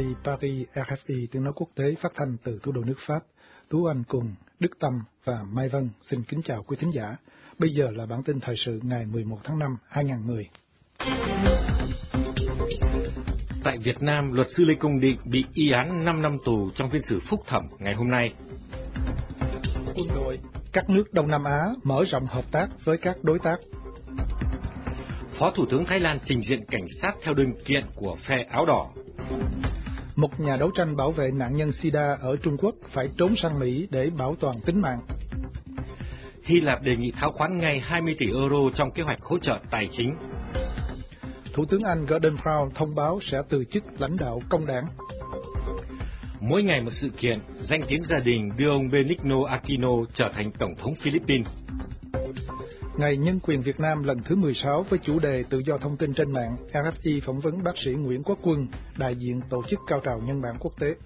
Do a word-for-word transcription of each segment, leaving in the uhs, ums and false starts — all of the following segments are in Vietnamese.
đây Paris rờ ép i tiếng nói quốc tế phát thanh từ thủ đô nước Pháp. Tú Anh cùng Đức Tâm và Mai Vân xin kính chào quý thính giả. Bây giờ là bản tin thời sự ngày mười một tháng năm hai nghìn không trăm mười. Tại Việt Nam, luật sư Lê Công Định bị y án năm năm tù trong phiên xử phúc thẩm ngày hôm nay. Quân đội các nước Đông Nam Á mở rộng hợp tác với các đối tác. Phó Thủ tướng Thái Lan trình diện cảnh sát theo đơn kiện của phe áo đỏ. Một nhà đấu tranh bảo vệ nạn nhân SIDA ở Trung Quốc phải trốn sang Mỹ để bảo toàn tính mạng. Hy Lạp đề nghị tháo khoán ngay hai mươi tỷ euro trong kế hoạch hỗ trợ tài chính. Thủ tướng Anh Gordon Brown thông báo sẽ từ chức lãnh đạo công đảng. Mỗi ngày một sự kiện, danh tiếng gia đình đưa ông Benigno Aquino trở thành Tổng thống Philippines. Ngày Nhân quyền Việt Nam lần thứ mười sáu với chủ đề tự do thông tin trên mạng, rờ ép i phỏng vấn bác sĩ Nguyễn Quốc Quân, đại diện tổ chức cao trào nhân bản quốc tế.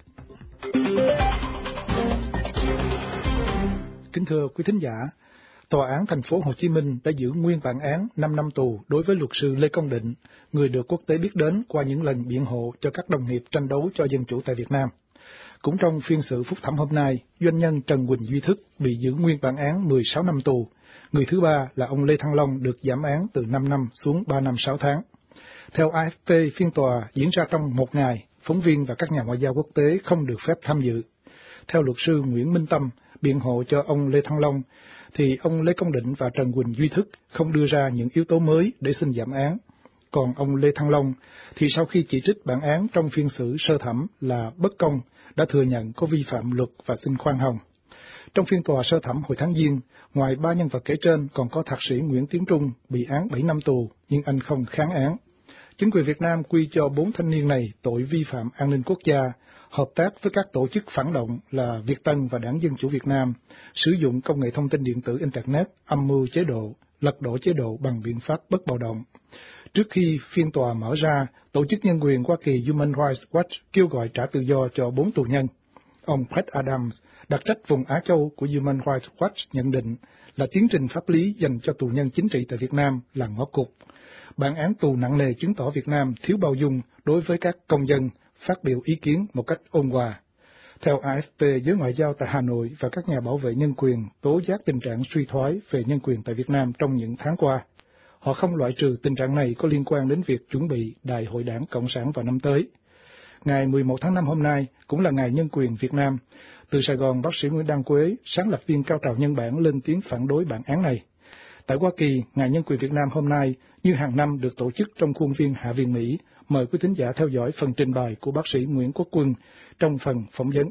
Kính thưa quý thính giả, Tòa án thành phố Hồ Chí Minh đã giữ nguyên bản án năm năm tù đối với luật sư Lê Công Định, người được quốc tế biết đến qua những lần biện hộ cho các đồng nghiệp tranh đấu cho dân chủ tại Việt Nam. Cũng trong phiên xử phúc thẩm hôm nay, doanh nhân Trần Huỳnh Duy Thức bị giữ nguyên bản án mười sáu năm tù. Người thứ ba là ông Lê Thăng Long được giảm án từ năm năm xuống ba năm sáu tháng. Theo a ép pê, phiên tòa diễn ra trong một ngày, phóng viên và các nhà ngoại giao quốc tế không được phép tham dự. Theo luật sư Nguyễn Minh Tâm, biện hộ cho ông Lê Thăng Long, thì ông Lê Công Định và Trần Huỳnh Duy Thức không đưa ra những yếu tố mới để xin giảm án. Còn ông Lê Thăng Long thì sau khi chỉ trích bản án trong phiên xử sơ thẩm là bất công, đã thừa nhận có vi phạm luật và xin khoan hồng. Trong phiên tòa sơ thẩm hồi tháng Giêng, ngoài ba nhân vật kể trên còn có thạc sĩ Nguyễn Tiến Trung bị án bảy năm tù, nhưng anh không kháng án. Chính quyền Việt Nam quy cho bốn thanh niên này tội vi phạm an ninh quốc gia, hợp tác với các tổ chức phản động là Việt Tân và Đảng Dân Chủ Việt Nam, sử dụng công nghệ thông tin điện tử Internet, âm mưu chế độ, lật đổ chế độ bằng biện pháp bất bạo động. Trước khi phiên tòa mở ra, Tổ chức Nhân quyền Hoa Kỳ Human Rights Watch kêu gọi trả tự do cho bốn tù nhân. Ông Brett Adams, đặc trách vùng Á Châu của Human Rights Watch nhận định là tiến trình pháp lý dành cho tù nhân chính trị tại Việt Nam là ngõ cụt. Bản án tù nặng nề chứng tỏ Việt Nam thiếu bao dung đối với các công dân phát biểu ý kiến một cách ôn hòa. Theo a ép pê, giới ngoại giao tại Hà Nội và các nhà bảo vệ nhân quyền tố giác tình trạng suy thoái về nhân quyền tại Việt Nam trong những tháng qua. Họ không loại trừ tình trạng này có liên quan đến việc chuẩn bị Đại hội Đảng Cộng sản vào năm tới. Ngày mười một tháng năm hôm nay cũng là Ngày Nhân quyền Việt Nam. Từ Sài Gòn, bác sĩ Nguyễn Đăng Quế, sáng lập viên cao trào nhân bản, lên tiếng phản đối bản án này. Tại Hoa Kỳ, Ngày Nhân quyền Việt Nam hôm nay như hàng năm được tổ chức trong khuôn viên Hạ viện Mỹ. Mời quý thính giả theo dõi phần trình bày của bác sĩ Nguyễn Quốc Quân trong phần phỏng vấn.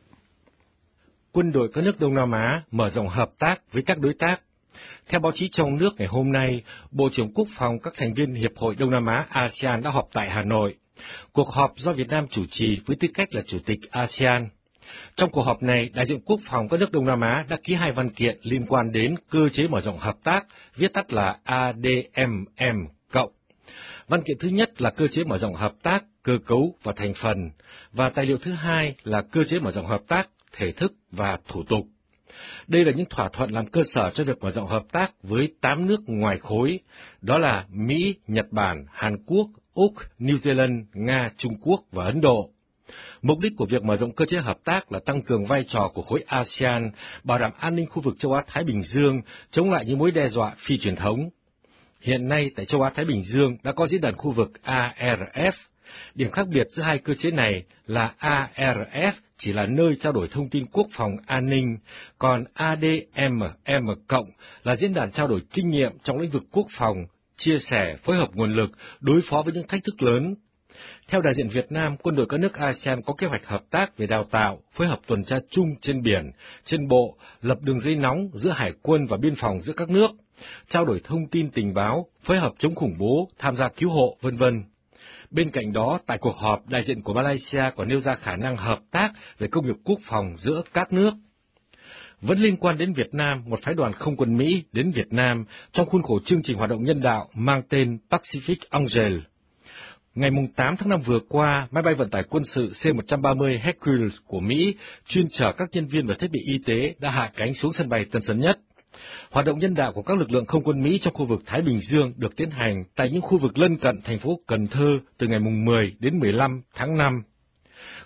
Quân đội các nước Đông Nam Á mở rộng hợp tác với các đối tác. Theo báo chí trong nước ngày hôm nay, Bộ trưởng Quốc phòng các thành viên Hiệp hội Đông Nam Á a sê an đã họp tại Hà Nội. Cuộc họp do Việt Nam chủ trì với tư cách là Chủ tịch a sê an. Trong cuộc họp này, đại diện quốc phòng các nước Đông Nam Á đã ký hai văn kiện liên quan đến cơ chế mở rộng hợp tác, viết tắt là a đê em em cộng. Văn kiện thứ nhất là cơ chế mở rộng hợp tác, cơ cấu và thành phần, và tài liệu thứ hai là cơ chế mở rộng hợp tác, thể thức và thủ tục. Đây là những thỏa thuận làm cơ sở cho việc mở rộng hợp tác với tám nước ngoài khối, đó là Mỹ, Nhật Bản, Hàn Quốc, Úc, New Zealand, Nga, Trung Quốc và Ấn Độ. Mục đích của việc mở rộng cơ chế hợp tác là tăng cường vai trò của khối a sê an, bảo đảm an ninh khu vực châu Á-Thái Bình Dương, chống lại những mối đe dọa phi truyền thống. Hiện nay tại châu Á-Thái Bình Dương đã có diễn đàn khu vực a rờ ép. Điểm khác biệt giữa hai cơ chế này là a rờ ép chỉ là nơi trao đổi thông tin quốc phòng an ninh, còn a đê em em cộng là diễn đàn trao đổi kinh nghiệm trong lĩnh vực quốc phòng, chia sẻ, phối hợp nguồn lực, đối phó với những thách thức lớn. Theo đại diện Việt Nam, quân đội các nước a sê an có kế hoạch hợp tác về đào tạo, phối hợp tuần tra chung trên biển, trên bộ, lập đường dây nóng giữa hải quân và biên phòng giữa các nước, trao đổi thông tin tình báo, phối hợp chống khủng bố, tham gia cứu hộ, vân vân. Bên cạnh đó, tại cuộc họp, đại diện của Malaysia còn nêu ra khả năng hợp tác về công nghiệp quốc phòng giữa các nước. Vẫn liên quan đến Việt Nam, một phái đoàn không quân Mỹ đến Việt Nam trong khuôn khổ chương trình hoạt động nhân đạo mang tên Pacific Angel. Ngày tám tháng năm vừa qua, máy bay vận tải quân sự C một trăm ba mươi Hercules của Mỹ chuyên chở các nhân viên và thiết bị y tế đã hạ cánh xuống sân bay Tân Sơn Nhất. Hoạt động nhân đạo của các lực lượng không quân Mỹ trong khu vực Thái Bình Dương được tiến hành tại những khu vực lân cận thành phố Cần Thơ từ ngày mười đến mười lăm tháng năm.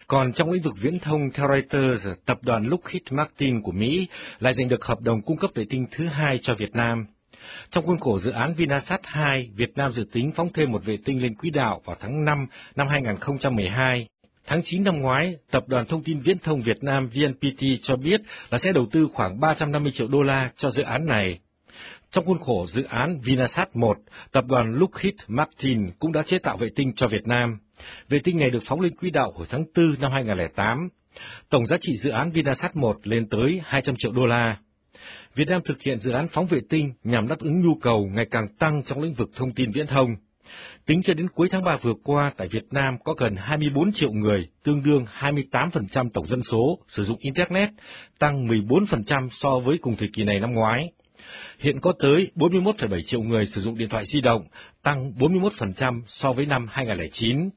Còn trong lĩnh vực viễn thông, theo Reuters, tập đoàn Lockheed Martin của Mỹ lại giành được hợp đồng cung cấp vệ tinh thứ hai cho Việt Nam. Trong khuôn khổ dự án Vinasat hai, Việt Nam dự tính phóng thêm một vệ tinh lên quỹ đạo vào tháng năm năm hai nghìn không trăm mười hai. Tháng chín năm ngoái, Tập đoàn Thông tin Viễn thông Việt Nam vê en pê tê cho biết là sẽ đầu tư khoảng ba trăm năm mươi triệu đô la cho dự án này. Trong khuôn khổ dự án Vinasat một, Tập đoàn Lockheed Martin cũng đã chế tạo vệ tinh cho Việt Nam. Vệ tinh này được phóng lên quỹ đạo hồi tháng tư năm hai nghìn không trăm lẻ tám. Tổng giá trị dự án Vinasat một lên tới hai trăm triệu đô la. Việt Nam thực hiện dự án phóng vệ tinh nhằm đáp ứng nhu cầu ngày càng tăng trong lĩnh vực thông tin viễn thông. Tính cho đến cuối tháng ba vừa qua, tại Việt Nam có gần hai mươi bốn triệu người, tương đương hai mươi tám phần trăm tổng dân số, sử dụng Internet, tăng mười bốn phần trăm so với cùng thời kỳ này năm ngoái. Hiện có tới bốn mươi mốt phẩy bảy triệu người sử dụng điện thoại di động, tăng bốn mươi mốt phần trăm so với năm hai nghìn không trăm lẻ chín.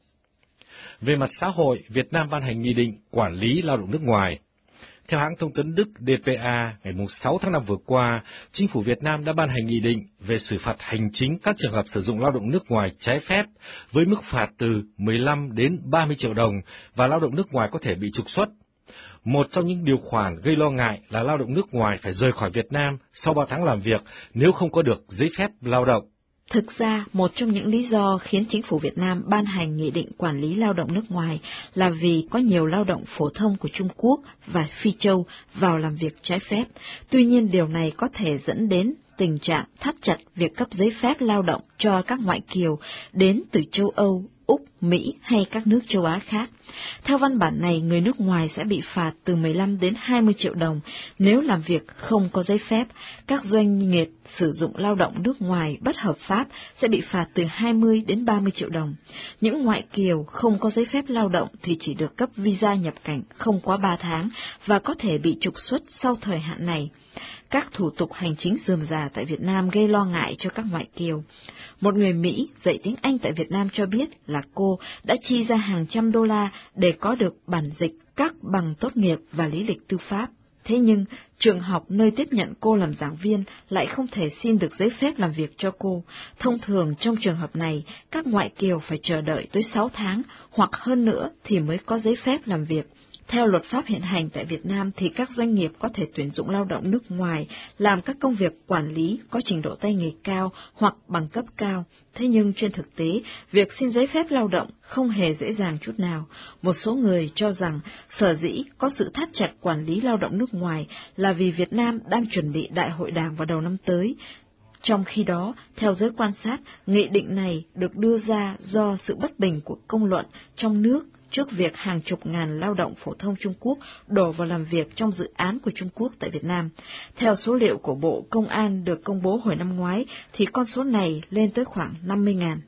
Về mặt xã hội, Việt Nam ban hành nghị định quản lý lao động nước ngoài. Theo hãng thông tấn Đức đê pê a, ngày sáu tháng năm vừa qua, Chính phủ Việt Nam đã ban hành nghị định về xử phạt hành chính các trường hợp sử dụng lao động nước ngoài trái phép với mức phạt từ mười lăm đến ba mươi triệu đồng và lao động nước ngoài có thể bị trục xuất. Một trong những điều khoản gây lo ngại là lao động nước ngoài phải rời khỏi Việt Nam sau ba tháng làm việc nếu không có được giấy phép lao động. Thực ra, một trong những lý do khiến chính phủ Việt Nam ban hành nghị định quản lý lao động nước ngoài là vì có nhiều lao động phổ thông của Trung Quốc và Phi Châu vào làm việc trái phép. Tuy nhiên, điều này có thể dẫn đến tình trạng thắt chặt việc cấp giấy phép lao động cho các ngoại kiều đến từ châu Âu, Úc, Mỹ hay các nước châu Á khác. Theo văn bản này, người nước ngoài sẽ bị phạt từ mười lăm đến hai mươi triệu đồng nếu làm việc không có giấy phép. Các doanh nghiệp sử dụng lao động nước ngoài bất hợp pháp sẽ bị phạt từ hai mươi đến ba mươi triệu đồng. Những ngoại kiều không có giấy phép lao động thì chỉ được cấp visa nhập cảnh không quá ba tháng và có thể bị trục xuất sau thời hạn này. Các thủ tục hành chính rườm rà tại Việt Nam gây lo ngại cho các ngoại kiều. Một người Mỹ dạy tiếng Anh tại Việt Nam cho biết là cô đã chi ra hàng trăm đô la để có được bản dịch các bằng tốt nghiệp và lý lịch tư pháp. Thế nhưng, trường học nơi tiếp nhận cô làm giảng viên lại không thể xin được giấy phép làm việc cho cô. Thông thường trong trường hợp này, các ngoại kiều phải chờ đợi tới sáu tháng hoặc hơn nữa thì mới có giấy phép làm việc. Theo luật pháp hiện hành tại Việt Nam thì các doanh nghiệp có thể tuyển dụng lao động nước ngoài làm các công việc quản lý có trình độ tay nghề cao hoặc bằng cấp cao. Thế nhưng trên thực tế, việc xin giấy phép lao động không hề dễ dàng chút nào. Một số người cho rằng sở dĩ có sự thắt chặt quản lý lao động nước ngoài là vì Việt Nam đang chuẩn bị đại hội đảng vào đầu năm tới. Trong khi đó, theo giới quan sát, nghị định này được đưa ra do sự bất bình của công luận trong nước trước việc hàng chục ngàn lao động phổ thông Trung Quốc đổ vào làm việc trong dự án của Trung Quốc tại Việt Nam. Theo số liệu của Bộ Công an được công bố hồi năm ngoái, thì con số này lên tới khoảng năm mươi ngàn.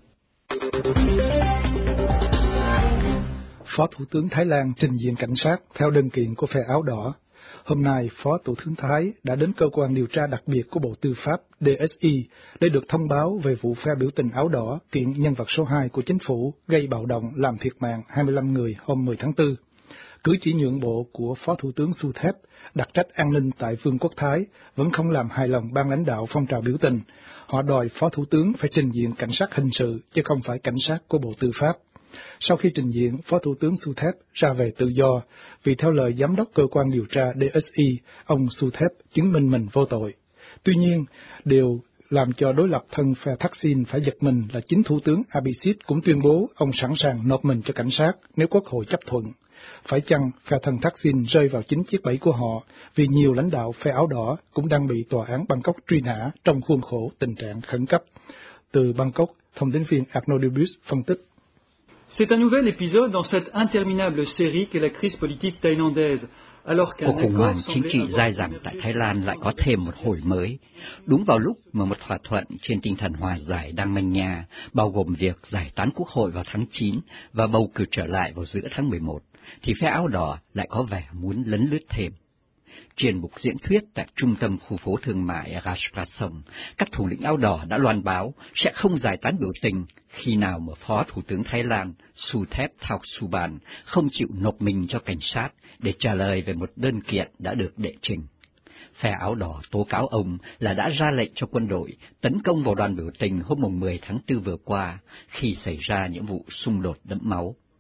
Phó Thủ tướng Thái Lan trình diện cảnh sát theo đơn kiện của phe áo đỏ. Hôm nay, Phó Thủ tướng Thái đã đến cơ quan điều tra đặc biệt của Bộ Tư pháp D S I để được thông báo về vụ phe biểu tình áo đỏ kiện nhân vật số hai của chính phủ gây bạo động làm thiệt mạng hai mươi lăm người hôm mười tháng tư. Cử chỉ nhượng bộ của Phó Thủ tướng Suthep đặc trách an ninh tại Vương quốc Thái vẫn không làm hài lòng ban lãnh đạo phong trào biểu tình. Họ đòi Phó Thủ tướng phải trình diện cảnh sát hình sự chứ không phải cảnh sát của Bộ Tư pháp. Sau khi trình diện, Phó Thủ tướng Suthep ra về tự do, vì theo lời Giám đốc Cơ quan điều tra D S I, ông Suthep chứng minh mình vô tội. Tuy nhiên, điều làm cho đối lập thân phe Thaksin phải giật mình là chính Thủ tướng Abhisit cũng tuyên bố ông sẵn sàng nộp mình cho cảnh sát nếu Quốc hội chấp thuận. Phải chăng phe thân Thaksin rơi vào chính chiếc bẫy của họ, vì nhiều lãnh đạo phe áo đỏ cũng đang bị tòa án Bangkok truy nã trong khuôn khổ tình trạng khẩn cấp. Từ Bangkok, thông tin viên Arnaud Dubus phân tích. C'est un nouvel épisode dans cette interminable série qu'est la crise politique thaïlandaise. Cuộc khủng hoảng chính trị dai dẳng tại Thái Lan lại có thêm một hồi mới. Đúng vào lúc mà một thỏa thuận trên tinh thần hòa giải đang manh nha, bao gồm việc giải tán quốc hội vào tháng chín và bầu cử trở lại vào giữa tháng mười một, thì phe áo đỏ lại có vẻ muốn lấn lướt thêm. Trên một diễn thuyết tại trung tâm khu phố thương mại Rajprasom, các thủ lĩnh áo đỏ đã loan báo sẽ không giải tán biểu tình khi nào mà Phó Thủ tướng Thái Lan Suthep Thaugsuban không chịu nộp mình cho cảnh sát để trả lời về một đơn kiện đã được đệ trình. Phe áo đỏ tố cáo ông là đã ra lệnh cho quân đội tấn công vào đoàn biểu tình hôm mười tháng tư vừa qua khi xảy ra những vụ xung đột đẫm máu.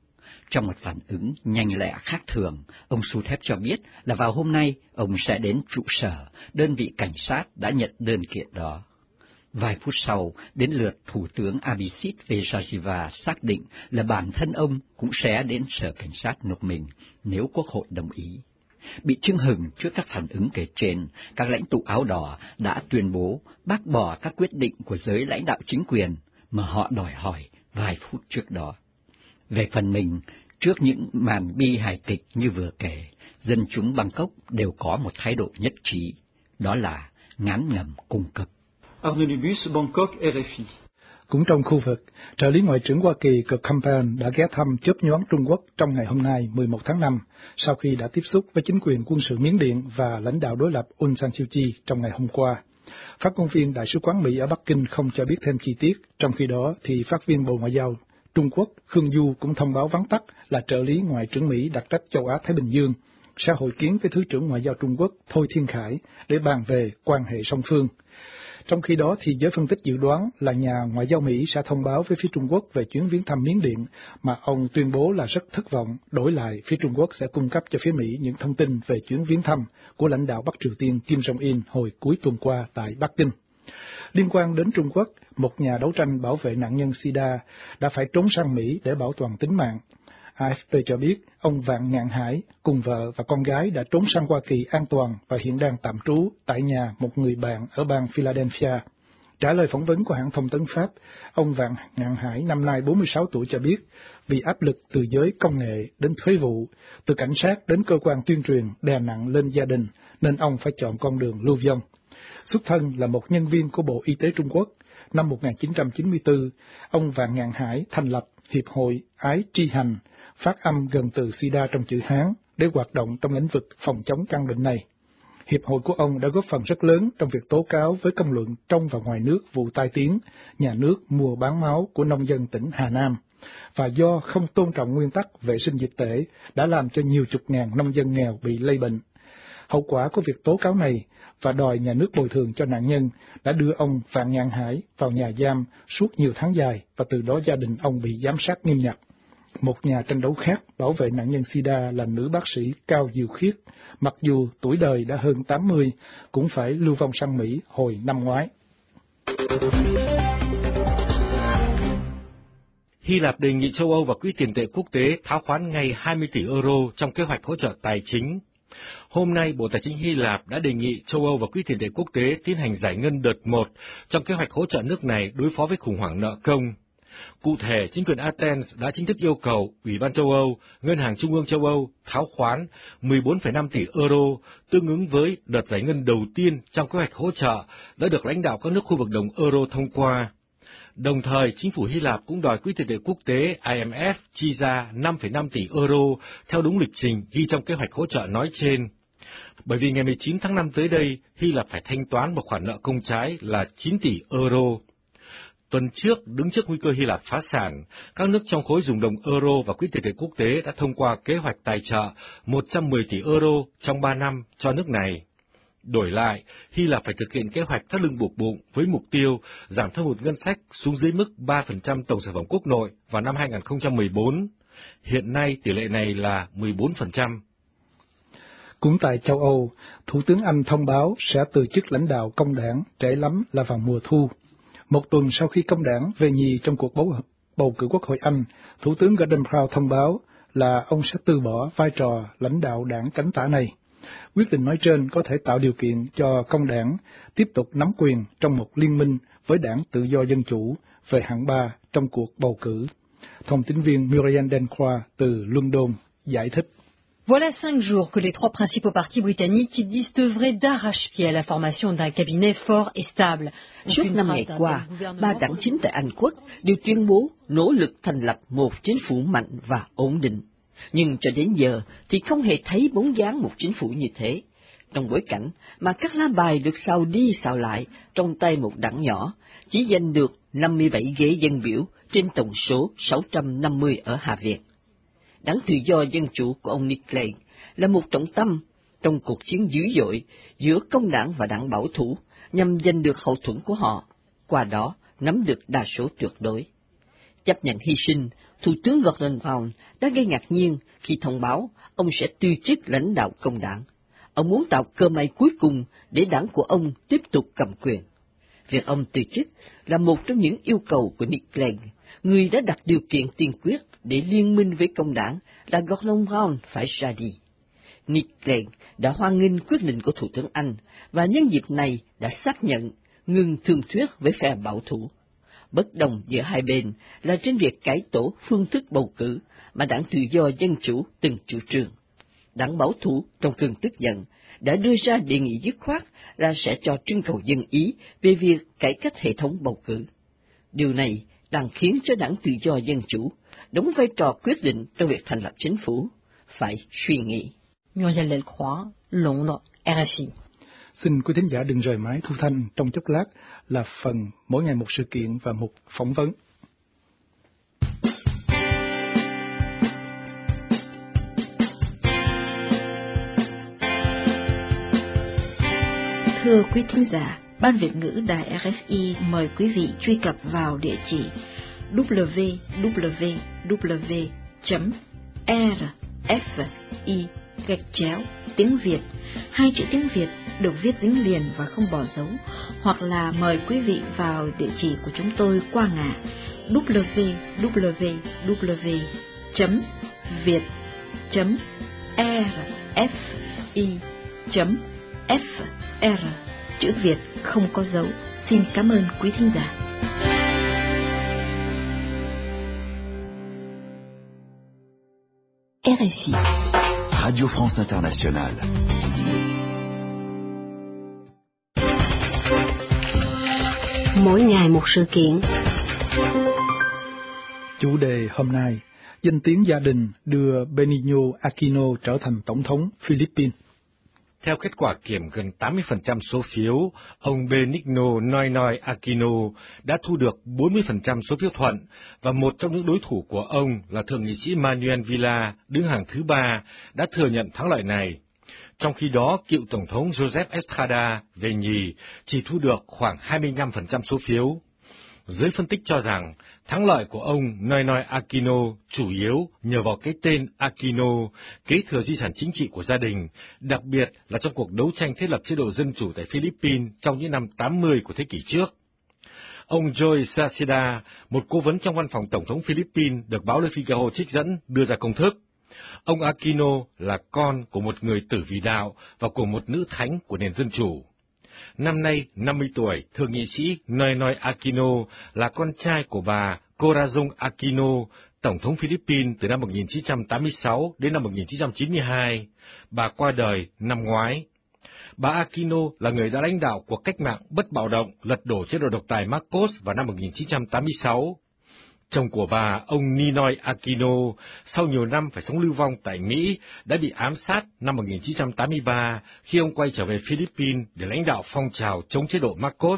Trong một phản ứng nhanh lẹ khác thường, ông Suthep cho biết là vào hôm nay ông sẽ đến trụ sở đơn vị cảnh sát đã nhận đơn kiện đó. Vài phút sau, đến lượt Thủ tướng Abhisit Vejjajiva xác định là bản thân ông cũng sẽ đến sở cảnh sát nộp mình nếu Quốc hội đồng ý. Bị chưng hừng trước các phản ứng kể trên, các lãnh tụ áo đỏ đã tuyên bố bác bỏ các quyết định của giới lãnh đạo chính quyền mà họ đòi hỏi vài phút trước đó. Về phần mình, trước những màn bi hài kịch như vừa kể, dân chúng Bangkok đều có một thái độ nhất trí, đó là ngán ngẩm cùng cực. Arnaud Lubus, Bangkok, R F I. Cũng trong khu vực, trợ lý Ngoại trưởng Hoa Kỳ Kirk Campbell đã ghé thăm chớp nhoáng Trung Quốc trong ngày hôm nay mười một tháng năm, sau khi đã tiếp xúc với chính quyền quân sự Miến Điện và lãnh đạo đối lập Aung San Suu Kyi trong ngày hôm qua. Phát ngôn viên Đại sứ quán Mỹ ở Bắc Kinh không cho biết thêm chi tiết, trong khi đó thì phát viên Bộ Ngoại giao Trung Quốc Khương Du cũng thông báo vắn tắt là trợ lý Ngoại trưởng Mỹ đặc trách châu Á-Thái Bình Dương sẽ hội kiến với Thứ trưởng Ngoại giao Trung Quốc Thôi Thiên Khải để bàn về quan hệ song phương. Trong khi đó thì giới phân tích dự đoán là nhà ngoại giao Mỹ sẽ thông báo với phía Trung Quốc về chuyến viếng thăm Miến Điện, mà ông tuyên bố là rất thất vọng, đổi lại phía Trung Quốc sẽ cung cấp cho phía Mỹ những thông tin về chuyến viếng thăm của lãnh đạo Bắc Triều Tiên Kim Jong-un hồi cuối tuần qua tại Bắc Kinh. Liên quan đến Trung Quốc, một nhà đấu tranh bảo vệ nạn nhân SIDA đã phải trốn sang Mỹ để bảo toàn tính mạng. a ép pê cho biết ông Vạn Ngạn Hải cùng vợ và con gái đã trốn sang Hoa Kỳ an toàn và hiện đang tạm trú tại nhà một người bạn ở bang Philadelphia. Trả lời phỏng vấn của hãng thông tấn Pháp, ông Vạn Ngạn Hải năm nay bốn mươi sáu tuổi cho biết vì áp lực từ giới công nghệ đến thuế vụ, từ cảnh sát đến cơ quan tuyên truyền đè nặng lên gia đình nên ông phải chọn con đường lưu vong. Xuất thân là một nhân viên của Bộ Y tế Trung Quốc, năm một nghìn chín trăm chín mươi tư, ông Vạn Ngạn Hải thành lập Hiệp hội Ái Tri Hành, phát âm gần từ SIDA trong chữ Hán để hoạt động trong lĩnh vực phòng chống căn bệnh này. Hiệp hội của ông đã góp phần rất lớn trong việc tố cáo với công luận trong và ngoài nước vụ tai tiếng nhà nước mua bán máu của nông dân tỉnh Hà Nam, và do không tôn trọng nguyên tắc vệ sinh dịch tễ đã làm cho nhiều chục ngàn nông dân nghèo bị lây bệnh. Hậu quả của việc tố cáo này và đòi nhà nước bồi thường cho nạn nhân đã đưa ông Vạn Ngạn Hải vào nhà giam suốt nhiều tháng dài, và từ đó gia đình ông bị giám sát nghiêm ngặt. Một nhà tranh đấu khác bảo vệ nạn nhân SIDA là nữ bác sĩ Cao Diệu Khiết, mặc dù tuổi đời đã hơn tám mươi, cũng phải lưu vong sang Mỹ hồi năm ngoái. Hy Lạp đề nghị châu Âu và Quỹ tiền tệ quốc tế tháo khoán ngay hai mươi tỷ euro trong kế hoạch hỗ trợ tài chính. Hôm nay, Bộ Tài chính Hy Lạp đã đề nghị châu Âu và Quỹ tiền tệ quốc tế tiến hành giải ngân đợt một trong kế hoạch hỗ trợ nước này đối phó với khủng hoảng nợ công. Cụ thể, chính quyền Athens đã chính thức yêu cầu Ủy ban châu Âu, Ngân hàng Trung ương châu Âu tháo khoán mười bốn phẩy năm tỷ euro, tương ứng với đợt giải ngân đầu tiên trong kế hoạch hỗ trợ đã được lãnh đạo các nước khu vực đồng euro thông qua. Đồng thời, chính phủ Hy Lạp cũng đòi Quỹ tiền tệ quốc tế I M F chi ra năm phẩy năm tỷ euro theo đúng lịch trình ghi trong kế hoạch hỗ trợ nói trên. Bởi vì ngày mười chín tháng năm tới đây, Hy Lạp phải thanh toán một khoản nợ công trái là chín tỷ euro. Tuần trước, đứng trước nguy cơ Hy Lạp phá sản, các nước trong khối dùng đồng euro và Quỹ tiền tệ quốc tế đã thông qua kế hoạch tài trợ một trăm mười tỷ euro trong ba năm cho nước này. Đổi lại, Hy Lạp phải thực hiện kế hoạch thắt lưng buộc bụng với mục tiêu giảm thâm hụt ngân sách xuống dưới mức ba phần trăm tổng sản phẩm quốc nội vào năm hai nghìn không trăm mười bốn. Hiện nay tỷ lệ này là mười bốn phần trăm. Cũng tại châu Âu, Thủ tướng Anh thông báo sẽ từ chức lãnh đạo công đảng, trễ lắm là vào mùa thu. Một tuần sau khi công đảng về nhì trong cuộc bầu, bầu cử Quốc hội Anh, Thủ tướng Gordon Brown thông báo là ông sẽ từ bỏ vai trò lãnh đạo đảng cánh tả này. Quyết định nói trên có thể tạo điều kiện cho công đảng tiếp tục nắm quyền trong một liên minh với đảng Tự do Dân Chủ về hạng ba trong cuộc bầu cử. Thông tín viên Muriel Dencroix từ London giải thích. Voilà cinq jours que les trois principaux partis britanniques disent œuvrer d'arrache-pied à la formation d'un cabinet fort et stable. Suốt năm ngày qua, ba đảng chính tại Anh Quốc đều tuyên bố nỗ lực thành lập một chính phủ mạnh và ổn định. Nhưng cho đến giờ thì không hề thấy bóng dáng một chính phủ như thế, trong bối cảnh mà các lá bài được xào đi xào lại trong tay một đảng nhỏ, chỉ giành được năm mươi bảy ghế dân biểu trên tổng số sáu trăm năm mươi ở Hạ viện. Đảng Tự do Dân Chủ của ông Nick Clegg là một trọng tâm trong cuộc chiến dữ dội giữa công đảng và đảng bảo thủ nhằm giành được hậu thuẫn của họ, qua đó nắm được đa số tuyệt đối. Chấp nhận hy sinh, Thủ tướng Gordon Brown đã gây ngạc nhiên khi thông báo ông sẽ từ chức lãnh đạo công đảng. Ông muốn tạo cơ may cuối cùng để đảng của ông tiếp tục cầm quyền. Việc ông từ chức là một trong những yêu cầu của Nick Clegg, người đã đặt điều kiện tiên quyết để liên minh với công đảng là Gordon Brown phải ra đi. Nick Clegg đã hoan nghênh quyết định của Thủ tướng Anh và nhân dịp này đã xác nhận ngừng thương thuyết với phe bảo thủ. Bất đồng giữa hai bên là trên việc cải tổ phương thức bầu cử mà đảng Tự do Dân Chủ từng chủ trương. Đảng bảo thủ trong cơn tức giận đã đưa ra đề nghị dứt khoát là sẽ cho trưng cầu dân Ý về việc cải cách hệ thống bầu cử. Điều này đang khiến cho đảng Tự do Dân Chủ đóng vai trò quyết định trong việc thành lập chính phủ phải suy nghĩ. Muriel Delcroix, Londres, R F I. Xin quý thính giả đừng rời máy thu thanh, trong chốc lát là phần mỗi ngày một sự kiện và một phỏng vấn. Thưa quý thính giả, Ban Việt ngữ Đài R F I mời quý vị truy cập vào địa chỉ w w w chấm r f i gạch chéo tiếng Việt. Hai chữ tiếng Việt được viết dính liền và không bỏ dấu, hoặc là mời quý vị vào địa chỉ của chúng tôi qua ngã w w w chấm việt chấm r f i chấm f r, chữ Việt không có dấu. Xin cảm ơn quý thính giả. R F I, Radio France Internationale. Mỗi ngày một sự kiện. Chủ đề hôm nay, danh tiếng gia đình đưa Benigno Aquino trở thành tổng thống Philippines. Theo kết quả kiểm gần tám mươi phần trăm số phiếu, ông Benigno Noynoy Aquino đã thu được bốn mươi phần trăm số phiếu thuận, và một trong những đối thủ của ông là Thượng nghị sĩ Manuel Villa, đứng hàng thứ ba, đã thừa nhận thắng lợi này. Trong khi đó, cựu Tổng thống Joseph Estrada về nhì chỉ thu được khoảng hai mươi lăm phần trăm số phiếu. Giới phân tích cho rằng, thắng lợi của ông Noynoy Aquino chủ yếu nhờ vào cái tên Aquino, kế thừa di sản chính trị của gia đình, đặc biệt là trong cuộc đấu tranh thiết lập chế độ dân chủ tại Philippines trong những năm tám mươi của thế kỷ trước. Ông Joy Saceda, một cố vấn trong văn phòng Tổng thống Philippines, được báo Le Figaro trích dẫn, đưa ra công thức. Ông Aquino là con của một người tử vì đạo và của một nữ thánh của nền dân chủ. Năm nay, năm mươi tuổi, thượng nghị sĩ Noynoy Aquino là con trai của bà Corazon Aquino, Tổng thống Philippines từ năm một nghìn chín trăm tám mươi sáu đến năm một nghìn chín trăm chín mươi hai. Bà qua đời năm ngoái. Bà Aquino là người đã lãnh đạo cuộc cách mạng bất bạo động lật đổ chế độ độc tài Marcos vào năm một nghìn chín trăm tám mươi sáu. Chồng của bà, ông Ninoy Aquino, sau nhiều năm phải sống lưu vong tại Mỹ, đã bị ám sát năm một nghìn chín trăm tám mươi ba khi ông quay trở về Philippines để lãnh đạo phong trào chống chế độ Marcos.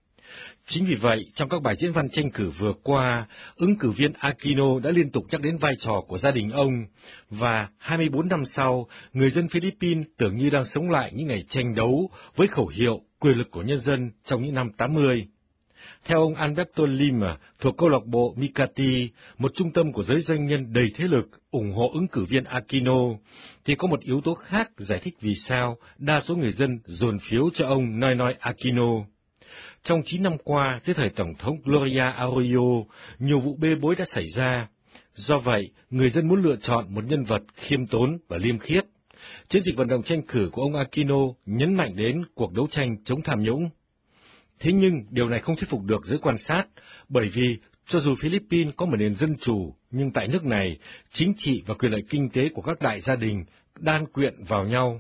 Chính vì vậy, trong các bài diễn văn tranh cử vừa qua, ứng cử viên Aquino đã liên tục nhắc đến vai trò của gia đình ông, và hai mươi bốn năm sau, người dân Philippines tưởng như đang sống lại những ngày tranh đấu với khẩu hiệu quyền lực của nhân dân trong những năm tám mươi. Theo ông Alberto Lima, thuộc câu lạc bộ Mikati, một trung tâm của giới doanh nhân đầy thế lực ủng hộ ứng cử viên Aquino, thì có một yếu tố khác giải thích vì sao đa số người dân dồn phiếu cho ông Noynoy Aquino. Trong chín năm qua, dưới thời Tổng thống Gloria Arroyo, nhiều vụ bê bối đã xảy ra. Do vậy, người dân muốn lựa chọn một nhân vật khiêm tốn và liêm khiết. Chiến dịch vận động tranh cử của ông Aquino nhấn mạnh đến cuộc đấu tranh chống tham nhũng. Thế nhưng, điều này không thuyết phục được giới quan sát, bởi vì cho dù Philippines có một nền dân chủ, nhưng tại nước này, chính trị và quyền lợi kinh tế của các đại gia đình đan quyện vào nhau.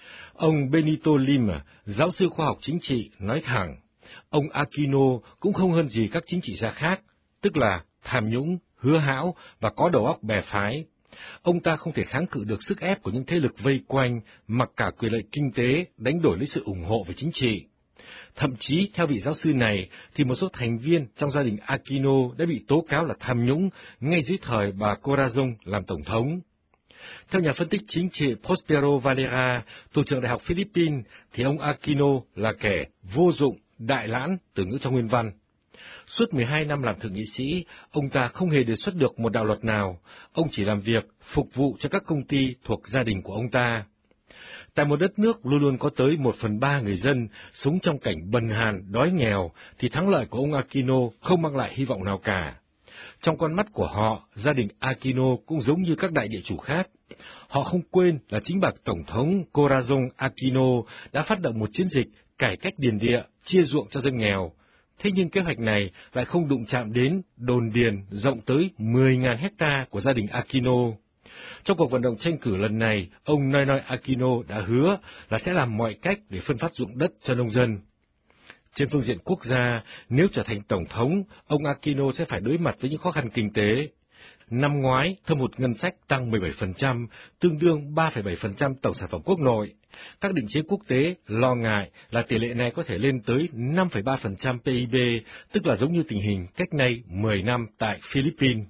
Ông Benito Lima, giáo sư khoa học chính trị, nói thẳng, ông Aquino cũng không hơn gì các chính trị gia khác, tức là tham nhũng, hứa hão và có đầu óc bè phái. Ông ta không thể kháng cự được sức ép của những thế lực vây quanh, mặc cả quyền lợi kinh tế đánh đổi lấy sự ủng hộ về chính trị. Thậm chí, theo vị giáo sư này, thì một số thành viên trong gia đình Aquino đã bị tố cáo là tham nhũng ngay dưới thời bà Corazon làm tổng thống. Theo nhà phân tích chính trị Prospero Valera, thủ trưởng Đại học Philippines, thì ông Aquino là kẻ vô dụng, đại lãn, từ ngữ trong nguyên văn. Suốt mười hai năm làm thượng nghị sĩ, ông ta không hề đề xuất được một đạo luật nào, ông chỉ làm việc, phục vụ cho các công ty thuộc gia đình của ông ta. Tại một đất nước luôn luôn có tới một phần ba người dân sống trong cảnh bần hàn, đói nghèo, thì thắng lợi của ông Aquino không mang lại hy vọng nào cả. Trong con mắt của họ, gia đình Aquino cũng giống như các đại địa chủ khác. Họ không quên là chính bạc Tổng thống Corazon Aquino đã phát động một chiến dịch cải cách điền địa, chia ruộng cho dân nghèo. Thế nhưng kế hoạch này lại không đụng chạm đến đồn điền rộng tới mười nghìn hecta của gia đình Aquino. Trong cuộc vận động tranh cử lần này, ông Noinoy Aquino đã hứa là sẽ làm mọi cách để phân phát ruộng đất cho nông dân. Trên phương diện quốc gia, nếu trở thành Tổng thống, ông Aquino sẽ phải đối mặt với những khó khăn kinh tế. Năm ngoái, thâm hụt ngân sách tăng mười bảy phần trăm, tương đương ba phẩy bảy phần trăm tổng sản phẩm quốc nội. Các định chế quốc tế lo ngại là tỷ lệ này có thể lên tới năm phẩy ba phần trăm pê i bê, tức là giống như tình hình cách nay mười năm tại Philippines.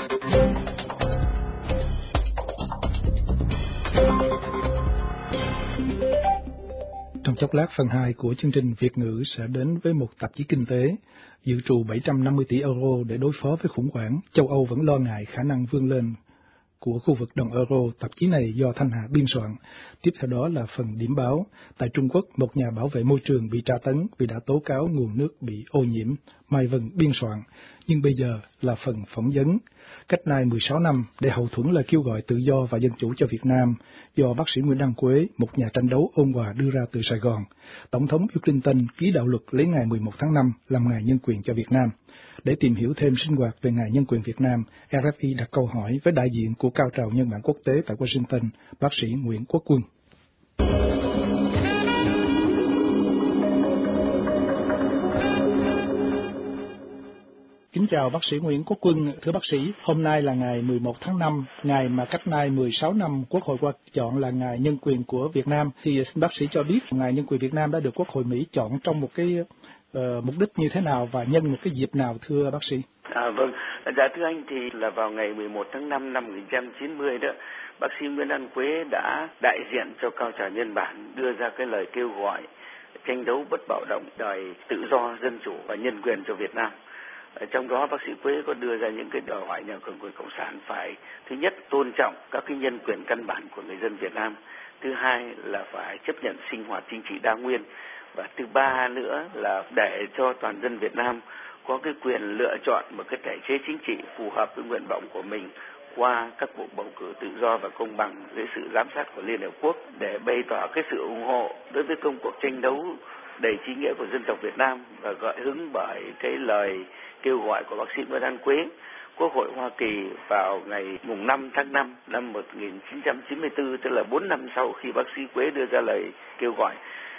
Trong chốc lát, phần hai của chương trình Việt ngữ sẽ đến với một tạp chí kinh tế. Dự trù bảy trăm năm mươi tỷ euro để đối phó với khủng hoảng, châu Âu vẫn lo ngại khả năng vươn lên của khu vực đồng euro. Tạp chí này do Thanh Hà biên soạn. Tiếp theo đó là phần điểm báo. Tại Trung Quốc, một nhà bảo vệ môi trường bị tra tấn vì đã tố cáo nguồn nước bị ô nhiễm. Mai Vân biên soạn. Nhưng bây giờ là phần phỏng vấn. Cách nay mười sáu năm, để hậu thuẫn lời kêu gọi tự do và dân chủ cho Việt Nam, do bác sĩ Nguyễn Đăng Quế, một nhà tranh đấu ôn hòa đưa ra từ Sài Gòn, Tổng thống Bill Clinton ký đạo luật lấy ngày mười một tháng năm làm ngày nhân quyền cho Việt Nam. Để tìm hiểu thêm sinh hoạt về ngày nhân quyền Việt Nam, rờ ép i đặt câu hỏi với đại diện của cao trào nhân bản quốc tế tại Washington, bác sĩ Nguyễn Quốc Quân. Kính chào bác sĩ Nguyễn Quốc Quân. Thưa bác sĩ, hôm nay là ngày mười một tháng năm, ngày mà cách nay mười sáu năm Quốc hội qua chọn là ngày nhân quyền của Việt Nam. Thì xin bác sĩ cho biết ngày nhân quyền Việt Nam đã được Quốc hội Mỹ chọn trong một cái uh, mục đích như thế nào và nhân một cái dịp nào, thưa bác sĩ? À, vâng, dạ thưa anh, thì là vào ngày mười một tháng năm năm một nghìn chín trăm chín mươi đó, bác sĩ Nguyễn Đăng Quế đã đại diện cho cao trào nhân bản đưa ra cái lời kêu gọi tranh đấu bất bạo động, đòi tự do, dân chủ và nhân quyền cho Việt Nam. Ở trong đó bác sĩ Quế có đưa ra những cái đòi hỏi nhà cầm quyền cộng sản phải thứ nhất tôn trọng các cái nhân quyền căn bản của người dân Việt Nam, thứ hai là phải chấp nhận sinh hoạt chính trị đa nguyên, và thứ ba nữa là để cho toàn dân Việt Nam có cái quyền lựa chọn một cái thể chế chính trị phù hợp với nguyện vọng của mình qua các cuộc bầu cử tự do và công bằng dưới sự giám sát của Liên Hợp Quốc, để bày tỏ cái sự ủng hộ đối với công cuộc tranh đấu đầy trí nghĩa của dân tộc Việt Nam và gợi hứng bởi cái lời kêu gọi của bác sĩ Nguyễn Đăng Quế. Quốc hội Hoa Kỳ vào ngày mùng năm tháng năm năm một nghìn chín trăm chín mươi tư, tức là bốn năm sau khi bác sĩ Quế đưa ra lời kêu gọi,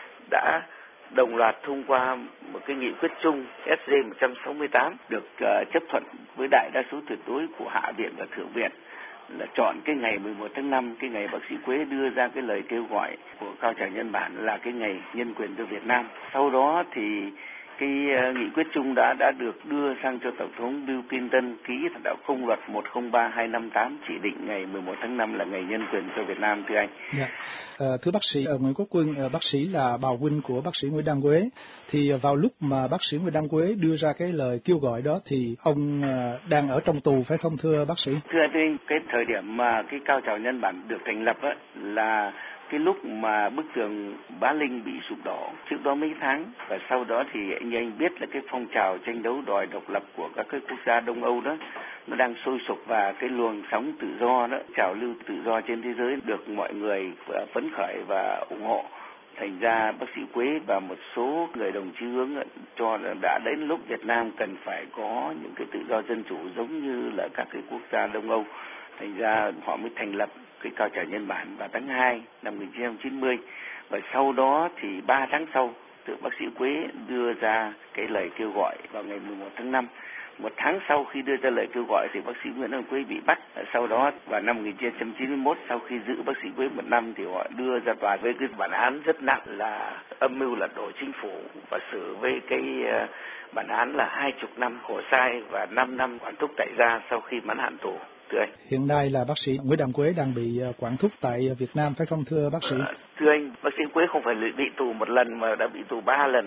đã đồng loạt thông qua một cái nghị quyết chung S J một trăm sáu mươi tám được uh, chấp thuận với đại đa số tuyệt đối của Hạ viện và Thượng viện, là chọn cái ngày mười một tháng năm, cái ngày bác sĩ Quế đưa ra cái lời kêu gọi của cao trào nhân bản là cái ngày nhân quyền cho Việt Nam. Sau đó thì cái uh, nghị quyết chung đã đã được đưa sang cho Tổng thống Bill Clinton ký thành đạo công luật một không ba hai năm tám, chỉ định ngày mười một tháng năm là ngày nhân quyền cho Việt Nam, thưa anh. Dạ. À, thưa bác sĩ uh, Nguyễn Quốc Quân, uh, bác sĩ là bào huynh của bác sĩ Nguyễn Đăng Quế, thì uh, vào lúc mà bác sĩ Nguyễn Đăng Quế đưa ra cái lời kêu gọi đó thì ông uh, đang ở trong tù phải không, thưa bác sĩ? Thưa anh, cái thời điểm mà cái cao trào nhân bản được thành lập á, là cái lúc mà bức tường Bá Linh bị sụp đổ trước đó mấy tháng, và sau đó thì anh anh biết là cái phong trào tranh đấu đòi độc lập của các cái quốc gia Đông Âu đó nó đang sôi sục, và cái luồng sóng tự do đó, trào lưu tự do trên thế giới được mọi người phấn khởi và ủng hộ. Thành ra bác sĩ Quế và một số người đồng chí hướng cho là đã đến lúc Việt Nam cần phải có những cái tự do dân chủ giống như là các cái quốc gia Đông Âu. Thành ra họ mới thành lập cái cao trào nhân bản vào tháng hai năm một nghìn chín trăm chín mươi, và sau đó thì ba tháng sau, từ bác sĩ Quế đưa ra cái lời kêu gọi vào ngày mười một tháng năm. Một tháng sau khi đưa ra lời kêu gọi thì bác sĩ Nguyễn Đăng Quế bị bắt. Sau đó vào năm một nghìn chín trăm chín mươi mốt, sau khi giữ bác sĩ Quế một năm thì họ đưa ra tòa với cái bản án rất nặng là âm mưu lật đổ chính phủ, và xử với cái bản án là hai chục năm khổ sai và năm năm quản thúc tại gia sau khi mãn hạn tù. Thưa anh, hiện nay là bác sĩ Nguyễn Đăng Quế đang bị quản thúc tại Việt Nam phải không, thưa bác sĩ? À, thưa anh, bác sĩ Quế không phải bị tù một lần mà đã bị tù ba lần.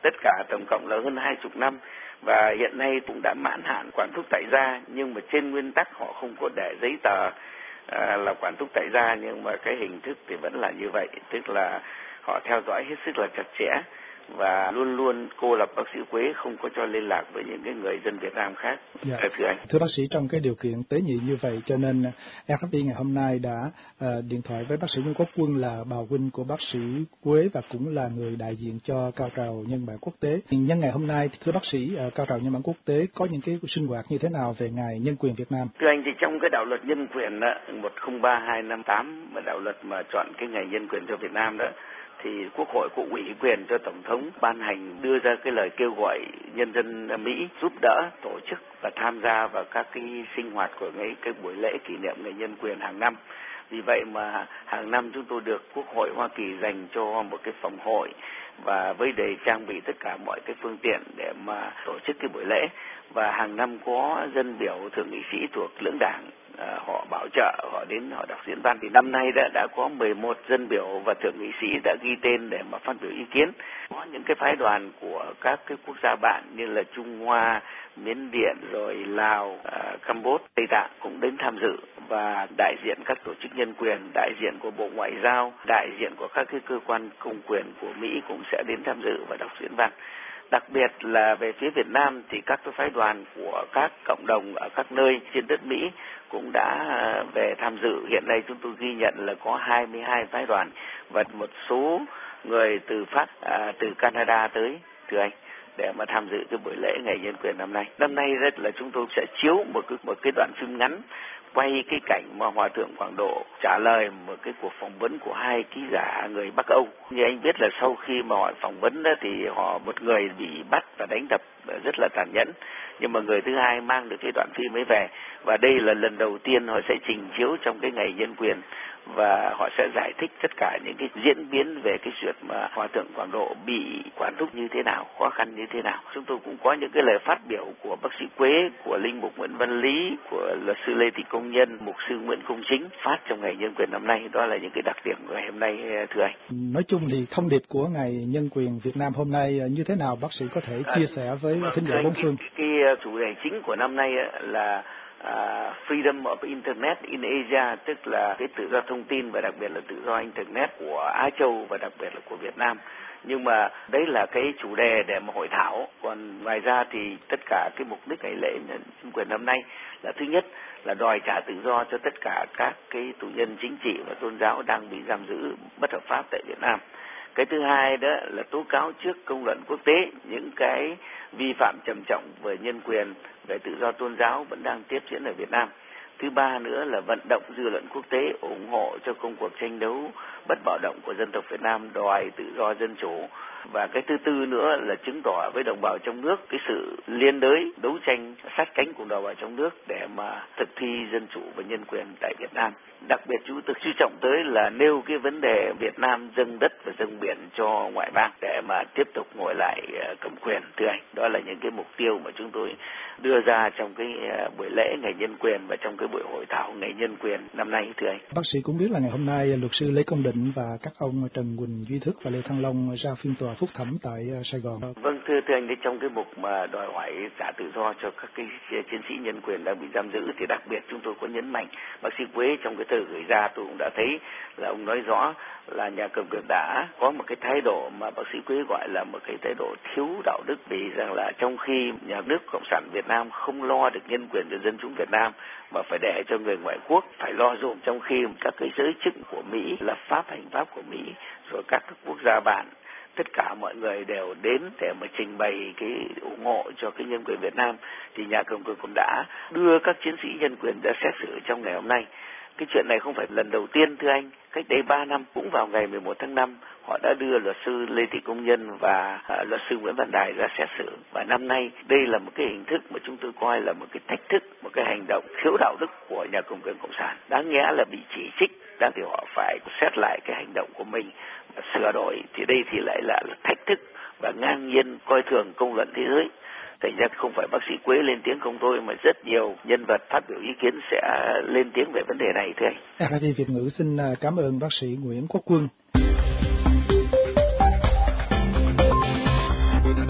tất cả tổng cộng là hơn hai chục năm, và hiện nay cũng đã mãn hạn quản thúc tại gia, nhưng mà trên nguyên tắc họ không có để giấy tờ à, là quản thúc tại gia, nhưng mà cái hình thức thì vẫn là như vậy, tức là họ theo dõi hết sức là chặt chẽ và luôn luôn cô lập bác sĩ Quế không có cho liên lạc với những cái người dân Việt Nam khác. Dạ. Thưa anh. Thưa bác sĩ, trong cái điều kiện tế nhị như vậy cho nên rờ ép pê ngày hôm nay đã uh, điện thoại với bác sĩ Nguyễn Quốc Quân là bào huynh của bác sĩ Quế và cũng là người đại diện cho cao trào nhân bản quốc tế. Nhân ngày hôm nay, thưa bác sĩ, uh, cao trào nhân bản quốc tế có những cái sinh hoạt như thế nào về ngày nhân quyền Việt Nam? Thưa anh, thì trong cái đạo luật nhân quyền đó, một không ba hai năm tám, mà đạo luật mà chọn cái ngày nhân quyền cho Việt Nam đó, thì Quốc hội cũng ủy quyền cho Tổng thống ban hành đưa ra cái lời kêu gọi nhân dân Mỹ giúp đỡ tổ chức và tham gia vào các cái sinh hoạt của cái, cái buổi lễ kỷ niệm ngày nhân quyền hàng năm. Vì vậy mà hàng năm chúng tôi được Quốc hội Hoa Kỳ dành cho một cái phòng hội và với để trang bị tất cả mọi cái phương tiện để mà tổ chức cái buổi lễ. Và hàng năm có dân biểu thượng nghị sĩ thuộc lưỡng đảng à, họ bảo trợ, họ đến họ đọc diễn văn. Thì năm nay đã đã có mười một dân biểu và thượng nghị sĩ đã ghi tên để mà phát biểu ý kiến. Có những cái phái đoàn của các cái quốc gia bạn như là Trung Hoa, Miến Điện, rồi Lào, à, Campuchia, Tây Tạng cũng đến tham dự, và đại diện các tổ chức nhân quyền, đại diện của Bộ Ngoại giao, đại diện của các cái cơ quan công quyền của Mỹ cũng sẽ đến tham dự và đọc diễn văn. Đặc biệt là về phía Việt Nam thì các cái phái đoàn của các cộng đồng ở các nơi trên đất Mỹ cũng đã về tham dự. Hiện nay chúng tôi ghi nhận là có hai mươi hai phái đoàn và một số người từ Pháp, à, từ Canada tới, thưa anh, để mà tham dự cái buổi lễ ngày nhân quyền năm nay. Năm nay rất là chúng tôi sẽ chiếu một cái một cái đoạn phim ngắn quay cái cảnh mà Hòa thượng Quảng Độ trả lời một cái cuộc phỏng vấn của hai ký giả người Bắc Âu. Như anh biết là sau khi mà họ phỏng vấn đó thì họ một người bị bắt và đánh đập rất là tàn nhẫn, nhưng mà người thứ hai mang được cái đoạn phim ấy về, và đây là lần đầu tiên họ sẽ trình chiếu trong cái ngày nhân quyền, và họ sẽ giải thích tất cả những cái diễn biến về cái chuyện mà Hòa thượng Quảng Độ bị quản thúc như thế nào, khó khăn như thế nào. Chúng tôi cũng có những cái lời phát biểu của bác sĩ Quế, của linh mục Nguyễn Văn Lý, của luật sư Lê Thị Công Nhân, mục sư Nguyễn Công Chính phát trong ngày nhân quyền năm nay. Đó là những cái đặc điểm của ngày hôm nay, thưa anh. Nói chung thì thông điệp của ngày nhân quyền Việt Nam hôm nay như thế nào, bác sĩ có thể chia sẻ với thính giả bốn phương? Cái, cái chủ đề chính của năm nay là Uh, freedom of Internet in Asia, tức là cái tự do thông tin và đặc biệt là tự do Internet của Á Châu và đặc biệt là của Việt Nam. Nhưng mà đấy là cái chủ đề để mà hội thảo. Còn ngoài ra thì tất cả cái mục đích ngày lễ nhân quyền năm nay là thứ nhất là đòi trả tự do cho tất cả các cái tù nhân chính trị và tôn giáo đang bị giam giữ bất hợp pháp tại Việt Nam. Cái thứ hai đó là tố cáo trước công luận quốc tế những cái vi phạm trầm trọng về nhân quyền, về tự do tôn giáo vẫn đang tiếp diễn ở Việt Nam. Thứ ba nữa là vận động dư luận quốc tế ủng hộ cho công cuộc tranh đấu bất bạo động của dân tộc Việt Nam, đòi tự do dân chủ. Và cái thứ tư nữa là chứng tỏ với đồng bào trong nước cái sự liên đới, đấu tranh sát cánh cùng đồng bào trong nước để mà thực thi dân chủ và nhân quyền tại Việt Nam. Đặc biệt chú tôi chú trọng tới là nêu cái vấn đề Việt Nam dâng đất và dâng biển cho ngoại bang để mà tiếp tục ngồi lại cầm quyền, thưa anh. Đó là những cái mục tiêu mà chúng tôi đưa ra trong cái buổi lễ ngày nhân quyền và trong cái buổi hội thảo ngày nhân quyền năm nay, thưa anh. Bác sĩ cũng biết là ngày hôm nay luật sư Lê Công Định và các ông Trần Quỳnh Duy Thức và Lê Thăng Long ra phiên tòa phúc thẩm tại Sài Gòn. Vâng, thưa thưa anh, trong cái mục mà đòi hỏi trả tự do cho các cái chiến sĩ nhân quyền đang bị giam giữ thì đặc biệt chúng tôi có nhấn mạnh, bác sĩ Quế trong cái tờ gửi ra tôi cũng đã thấy là ông nói rõ là nhà cầm quyền đã có một cái thái độ mà bác sĩ Quế gọi là một cái thái độ thiếu đạo đức, vì rằng là trong khi nhà nước Cộng sản Việt Nam không lo được nhân quyền cho dân chúng Việt Nam mà phải để cho người ngoại quốc phải lo dùm, trong khi các cái giới chức của Mỹ, lập pháp hành pháp của Mỹ, rồi các quốc gia bạn, tất cả mọi người đều đến để mà trình bày cái ủng hộ cho cái nhân quyền Việt Nam, thì nhà cầm quyền cũng đã đưa các chiến sĩ nhân quyền ra xét xử trong ngày hôm nay. Cái chuyện này không phải lần đầu tiên, thưa anh. Cách đây ba năm, cũng vào ngày mười một tháng năm, họ đã đưa luật sư Lê Thị Công Nhân và uh, luật sư Nguyễn Văn Đài ra xét xử. Và năm nay, đây là một cái hình thức mà chúng tôi coi là một cái thách thức, một cái hành động thiếu đạo đức của nhà cầm quyền Cộng sản. Đáng nhẽ là bị chỉ trích, đáng thì họ phải xét lại cái hành động của mình và sửa đổi. Thì đây thì lại là, là thách thức và ngang nhiên coi thường công luận thế giới. Thành ra không phải bác sĩ Quế lên tiếng không thôi, mà rất nhiều nhân vật phát biểu ý kiến sẽ lên tiếng về vấn đề này, thưa anh. rờ ép pê Việt ngữ xin cảm ơn bác sĩ Nguyễn Quốc Quân.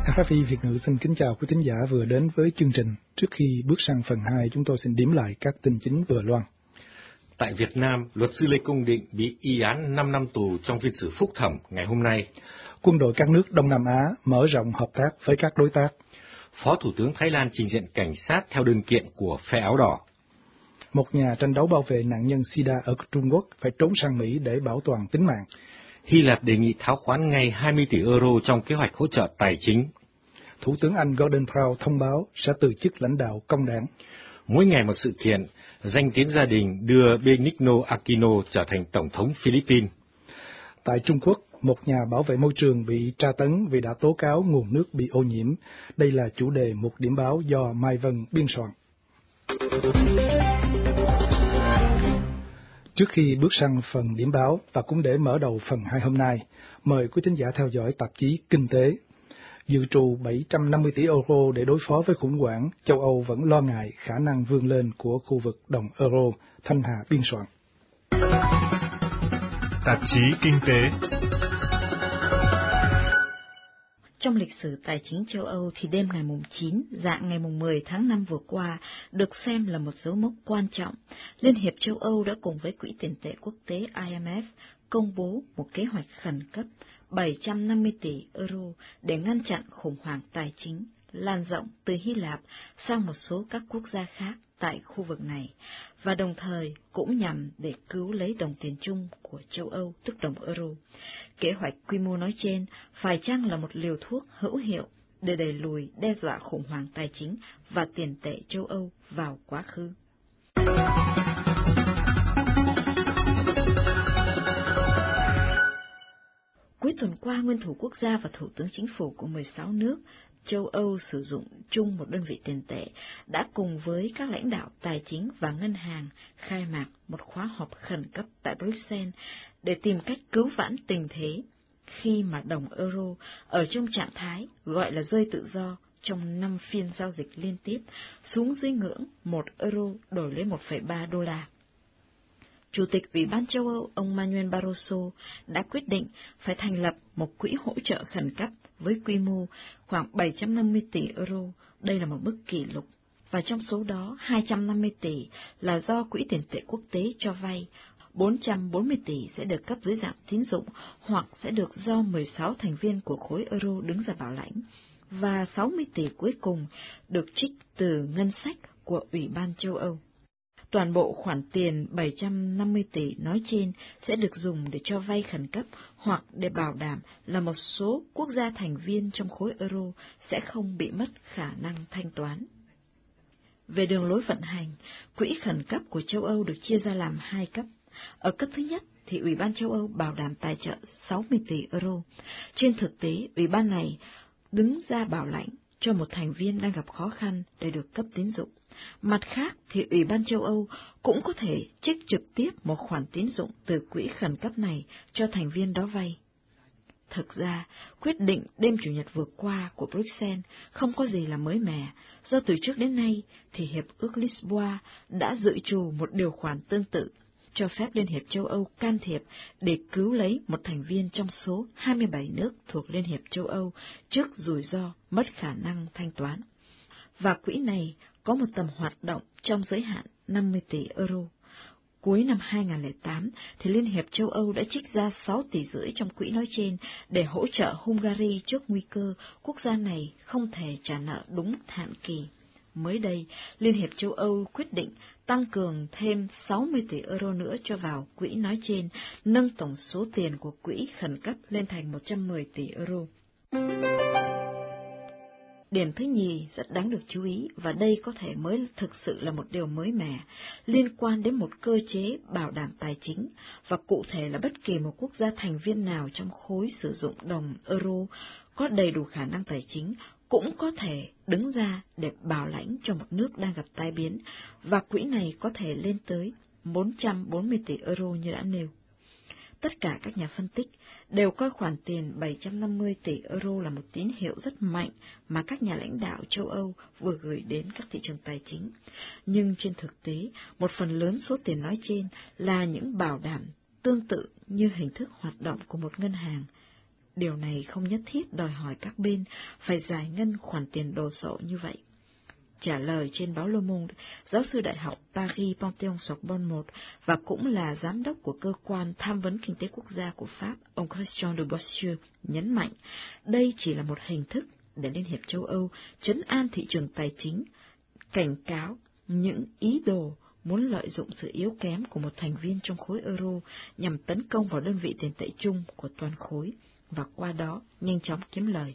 ép ép i Việt ngữ xin kính chào quý thính giả vừa đến với chương trình. Trước khi bước sang phần hai, chúng tôi xin điểm lại các tin chính vừa loan. Tại Việt Nam, luật sư Lê Công Định bị y án năm năm tù trong phiên xử phúc thẩm ngày hôm nay. Quân đội các nước Đông Nam Á mở rộng hợp tác với các đối tác. Phó Thủ tướng Thái Lan trình diện cảnh sát theo đơn kiện của phe áo đỏ. Một nhà tranh đấu bảo vệ nạn nhân SIDA ở Trung Quốc phải trốn sang Mỹ để bảo toàn tính mạng. Hy Lạp đề nghị tháo khoán ngay hai mươi tỷ euro trong kế hoạch hỗ trợ tài chính. Thủ tướng Anh Gordon Brown thông báo sẽ từ chức lãnh đạo công đảng. Mỗi ngày một sự kiện, danh tiếng gia đình đưa Benigno Aquino trở thành Tổng thống Philippines. Tại Trung Quốc, một nhà bảo vệ môi trường bị tra tấn vì đã tố cáo nguồn nước bị ô nhiễm. Đây là chủ đề một điểm báo do Mai Vân biên soạn. Trước khi bước sang phần điểm báo và cũng để mở đầu phần hai hôm nay, mời quý thính giả theo dõi tạp chí Kinh tế. Dự trù bảy trăm năm mươi tỷ euro để đối phó với khủng hoảng, châu Âu vẫn lo ngại khả năng vươn lên của khu vực đồng euro. Thanh Hà biên soạn. Tạp chí Kinh tế. Trong lịch sử tài chính châu Âu thì đêm ngày mùng chín, dạng ngày mùng mười tháng năm vừa qua được xem là một dấu mốc quan trọng. Liên hiệp châu Âu đã cùng với Quỹ tiền tệ quốc tế I M F công bố một kế hoạch khẩn cấp bảy trăm năm mươi tỷ euro để ngăn chặn khủng hoảng tài chính lan rộng từ Hy Lạp sang một số các quốc gia khác tại khu vực này, và đồng thời cũng nhằm để cứu lấy đồng tiền chung của châu Âu, tức đồng euro. Kế hoạch quy mô nói trên phải chăng là một liều thuốc hữu hiệu để đẩy lùi đe dọa khủng hoảng tài chính và tiền tệ châu Âu vào quá khứ? Cuối tuần qua, nguyên thủ quốc gia và thủ tướng chính phủ của mười sáu nước châu Âu sử dụng chung một đơn vị tiền tệ đã cùng với các lãnh đạo tài chính và ngân hàng khai mạc một khóa họp khẩn cấp tại Bruxelles để tìm cách cứu vãn tình thế khi mà đồng euro ở trong trạng thái gọi là rơi tự do trong năm phiên giao dịch liên tiếp xuống dưới ngưỡng một euro đổi lấy một phẩy ba đô la. Chủ tịch Ủy ban châu Âu ông Manuel Barroso đã quyết định phải thành lập một quỹ hỗ trợ khẩn cấp với quy mô khoảng bảy trăm năm mươi tỷ euro. Đây là một mức kỷ lục, và trong số đó hai trăm năm mươi tỷ là do Quỹ tiền tệ quốc tế cho vay, bốn trăm bốn mươi tỷ sẽ được cấp dưới dạng tín dụng hoặc sẽ được do mười sáu thành viên của khối euro đứng ra bảo lãnh, và sáu mươi tỷ cuối cùng được trích từ ngân sách của Ủy ban châu Âu. Toàn bộ khoản tiền bảy trăm năm mươi tỷ nói trên sẽ được dùng để cho vay khẩn cấp hoặc để bảo đảm là một số quốc gia thành viên trong khối euro sẽ không bị mất khả năng thanh toán. Về đường lối vận hành, quỹ khẩn cấp của châu Âu được chia ra làm hai cấp. Ở cấp thứ nhất thì Ủy ban châu Âu bảo đảm tài trợ sáu mươi tỷ euro. Trên thực tế, Ủy ban này đứng ra bảo lãnh cho một thành viên đang gặp khó khăn để được cấp tín dụng. Mặt khác thì Ủy ban châu Âu cũng có thể trích trực tiếp một khoản tín dụng từ quỹ khẩn cấp này cho thành viên đó vay. Thực ra, quyết định đêm Chủ nhật vừa qua của Bruxelles không có gì là mới mẻ, do từ trước đến nay thì Hiệp ước Lisboa đã dự trù một điều khoản tương tự, cho phép Liên hiệp châu Âu can thiệp để cứu lấy một thành viên trong số hai mươi bảy nước thuộc Liên hiệp châu Âu trước rủi ro mất khả năng thanh toán. Và quỹ này có một tầm hoạt động trong giới hạn năm mươi tỷ euro. Cuối năm hai nghìn không trăm lẻ tám, thì Liên hiệp châu Âu đã trích ra sáu tỷ rưỡi trong quỹ nói trên để hỗ trợ Hungary trước nguy cơ quốc gia này không thể trả nợ đúng hạn kỳ. Mới đây, Liên hiệp châu Âu quyết định tăng cường thêm sáu mươi tỷ euro nữa cho vào quỹ nói trên, nâng tổng số tiền của quỹ khẩn cấp lên thành một trăm mười tỷ euro. Điểm thứ nhì rất đáng được chú ý, và đây có thể mới thực sự là một điều mới mẻ, liên quan đến một cơ chế bảo đảm tài chính, và cụ thể là bất kỳ một quốc gia thành viên nào trong khối sử dụng đồng euro có đầy đủ khả năng tài chính cũng có thể đứng ra để bảo lãnh cho một nước đang gặp tai biến, và quỹ này có thể lên tới bốn trăm bốn mươi tỷ euro như đã nêu. Tất cả các nhà phân tích đều coi khoản tiền bảy trăm năm mươi tỷ euro là một tín hiệu rất mạnh mà các nhà lãnh đạo châu Âu vừa gửi đến các thị trường tài chính. Nhưng trên thực tế, một phần lớn số tiền nói trên là những bảo đảm tương tự như hình thức hoạt động của một ngân hàng. điều này không nhất thiết đòi hỏi các bên phải giải ngân khoản tiền đồ sộ như vậy. Trả lời trên báo Le Monde, giáo sư đại học Paris Panthéon-Sorbonne một và cũng là giám đốc của cơ quan tham vấn kinh tế quốc gia của Pháp, ông Christian de Boissieu nhấn mạnh đây chỉ là một hình thức để Liên hiệp châu Âu trấn an thị trường tài chính, cảnh cáo những ý đồ muốn lợi dụng sự yếu kém của một thành viên trong khối euro nhằm tấn công vào đơn vị tiền tệ chung của toàn khối và qua đó nhanh chóng kiếm lời.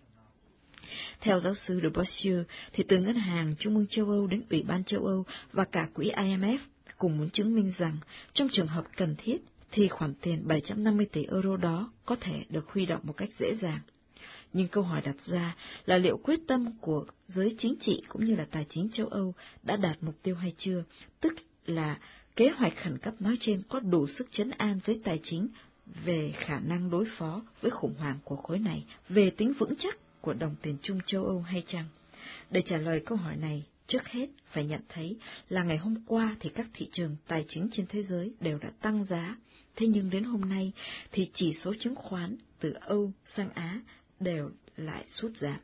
Theo giáo sư de Boissieu, thì từ Ngân hàng Trung ương châu Âu đến Ủy ban châu Âu và cả quỹ I M F cùng muốn chứng minh rằng trong trường hợp cần thiết thì khoản tiền bảy trăm năm mươi tỷ euro đó có thể được huy động một cách dễ dàng. Nhưng câu hỏi đặt ra là liệu quyết tâm của giới chính trị cũng như là tài chính châu Âu đã đạt mục tiêu hay chưa, tức là kế hoạch khẩn cấp nói trên có đủ sức trấn an giới tài chính về khả năng đối phó với khủng hoảng của khối này, về tính vững chắc của đồng tiền chung châu Âu hay chăng? Để trả lời câu hỏi này, trước hết phải nhận thấy là ngày hôm qua thì các thị trường tài chính trên thế giới đều đã tăng giá, thế nhưng đến hôm nay thì chỉ số chứng khoán từ Âu sang Á đều lại sút giảm.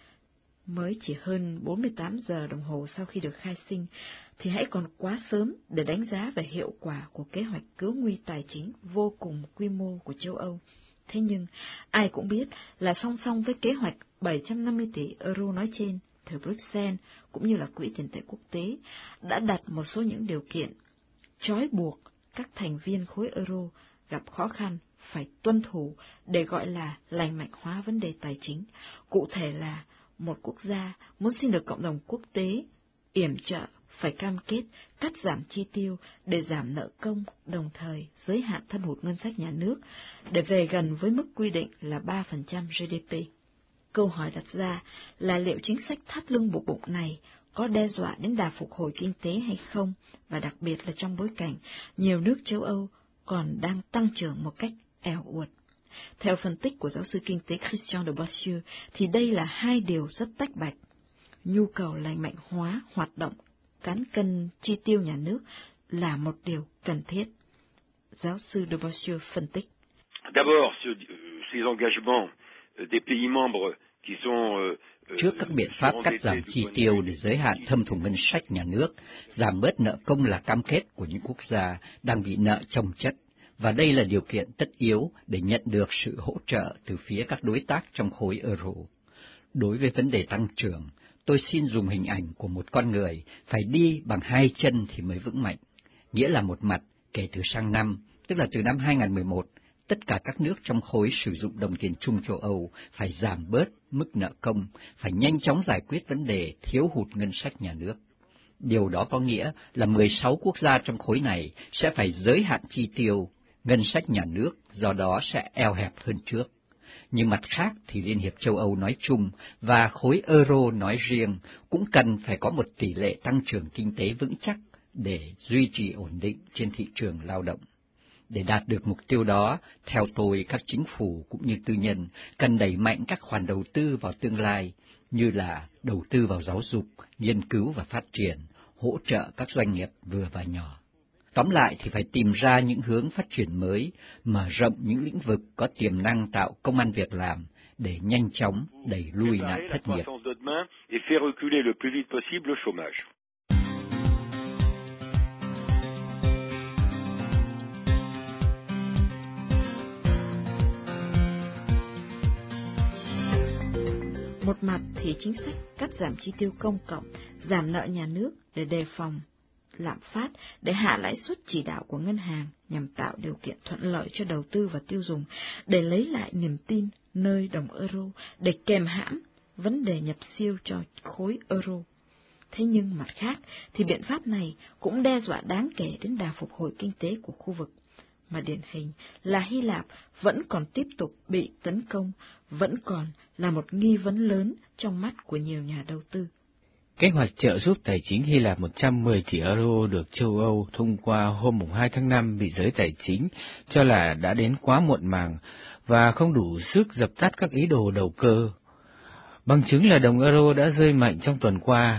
Mới chỉ hơn bốn mươi tám giờ đồng hồ sau khi được khai sinh, thì hãy còn quá sớm để đánh giá về hiệu quả của kế hoạch cứu nguy tài chính vô cùng quy mô của châu Âu. Thế nhưng, ai cũng biết là song song với kế hoạch bảy trăm năm mươi tỷ euro nói trên, từ Bruxelles cũng như là Quỹ tiền tệ quốc tế đã đặt một số những điều kiện trói buộc các thành viên khối euro gặp khó khăn phải tuân thủ để gọi là lành mạnh hóa vấn đề tài chính. Cụ thể là một quốc gia muốn xin được cộng đồng quốc tế yểm trợ phải cam kết cắt giảm chi tiêu để giảm nợ công, đồng thời giới hạn thâm hụt ngân sách nhà nước để về gần với mức quy định là ba phần trăm G D P. Câu hỏi đặt ra là liệu chính sách thắt lưng buộc bụng này có đe dọa đến đà phục hồi kinh tế hay không, và đặc biệt là trong bối cảnh nhiều nước châu Âu còn đang tăng trưởng một cách eo uột. Theo phân tích của giáo sư kinh tế Christian de Boissieu, thì đây là hai điều rất tách bạch. Nhu cầu lành mạnh hóa hoạt động cán cân chi tiêu nhà nước là một điều cần thiết. Giáo sư de Boissieu phân tích. D'abord, ces engagements des pays membres qui sont Trước các biện pháp cắt giảm chi tiêu để giới hạn thâm thủng ngân sách nhà nước, giảm bớt nợ công là cam kết của những quốc gia đang bị nợ chồng chất, và đây là điều kiện tất yếu để nhận được sự hỗ trợ từ phía các đối tác trong khối euro. Đối với vấn đề tăng trưởng, tôi xin dùng hình ảnh của một con người phải đi bằng hai chân thì mới vững mạnh. Nghĩa là một mặt, kể từ sang năm, tức là từ năm hai nghìn không trăm mười một, tất cả các nước trong khối sử dụng đồng tiền chung châu Âu phải giảm bớt mức nợ công, phải nhanh chóng giải quyết vấn đề thiếu hụt ngân sách nhà nước. Điều đó có nghĩa là mười sáu quốc gia trong khối này sẽ phải giới hạn chi tiêu, ngân sách nhà nước do đó sẽ eo hẹp hơn trước. Nhưng mặt khác thì Liên hiệp châu Âu nói chung và khối euro nói riêng cũng cần phải có một tỷ lệ tăng trưởng kinh tế vững chắc để duy trì ổn định trên thị trường lao động. Để đạt được mục tiêu đó, theo tôi, các chính phủ cũng như tư nhân cần đẩy mạnh các khoản đầu tư vào tương lai, như là đầu tư vào giáo dục, nghiên cứu và phát triển, hỗ trợ các doanh nghiệp vừa và nhỏ. Tóm lại thì phải tìm ra những hướng phát triển mới, mở rộng những lĩnh vực có tiềm năng tạo công ăn việc làm để nhanh chóng đẩy lui nạn thất nghiệp. Một mặt thì chính sách cắt giảm chi tiêu công cộng, giảm nợ nhà nước để đề phòng lạm phát, để hạ lãi suất chỉ đạo của ngân hàng nhằm tạo điều kiện thuận lợi cho đầu tư và tiêu dùng, để lấy lại niềm tin nơi đồng euro, để kèm hãm vấn đề nhập siêu cho khối euro. Thế nhưng mặt khác thì biện pháp này cũng đe dọa đáng kể đến đà phục hồi kinh tế của khu vực, mà điển hình là Hy Lạp vẫn còn tiếp tục bị tấn công, vẫn còn là một nghi vấn lớn trong mắt của nhiều nhà đầu tư. Kế hoạch trợ giúp tài chính Hy Lạp một trăm mười tỷ euro được châu Âu thông qua hôm hai tháng năm bị giới tài chính cho là đã đến quá muộn màng và không đủ sức dập tắt các ý đồ đầu cơ. Bằng chứng là đồng euro đã rơi mạnh trong tuần qua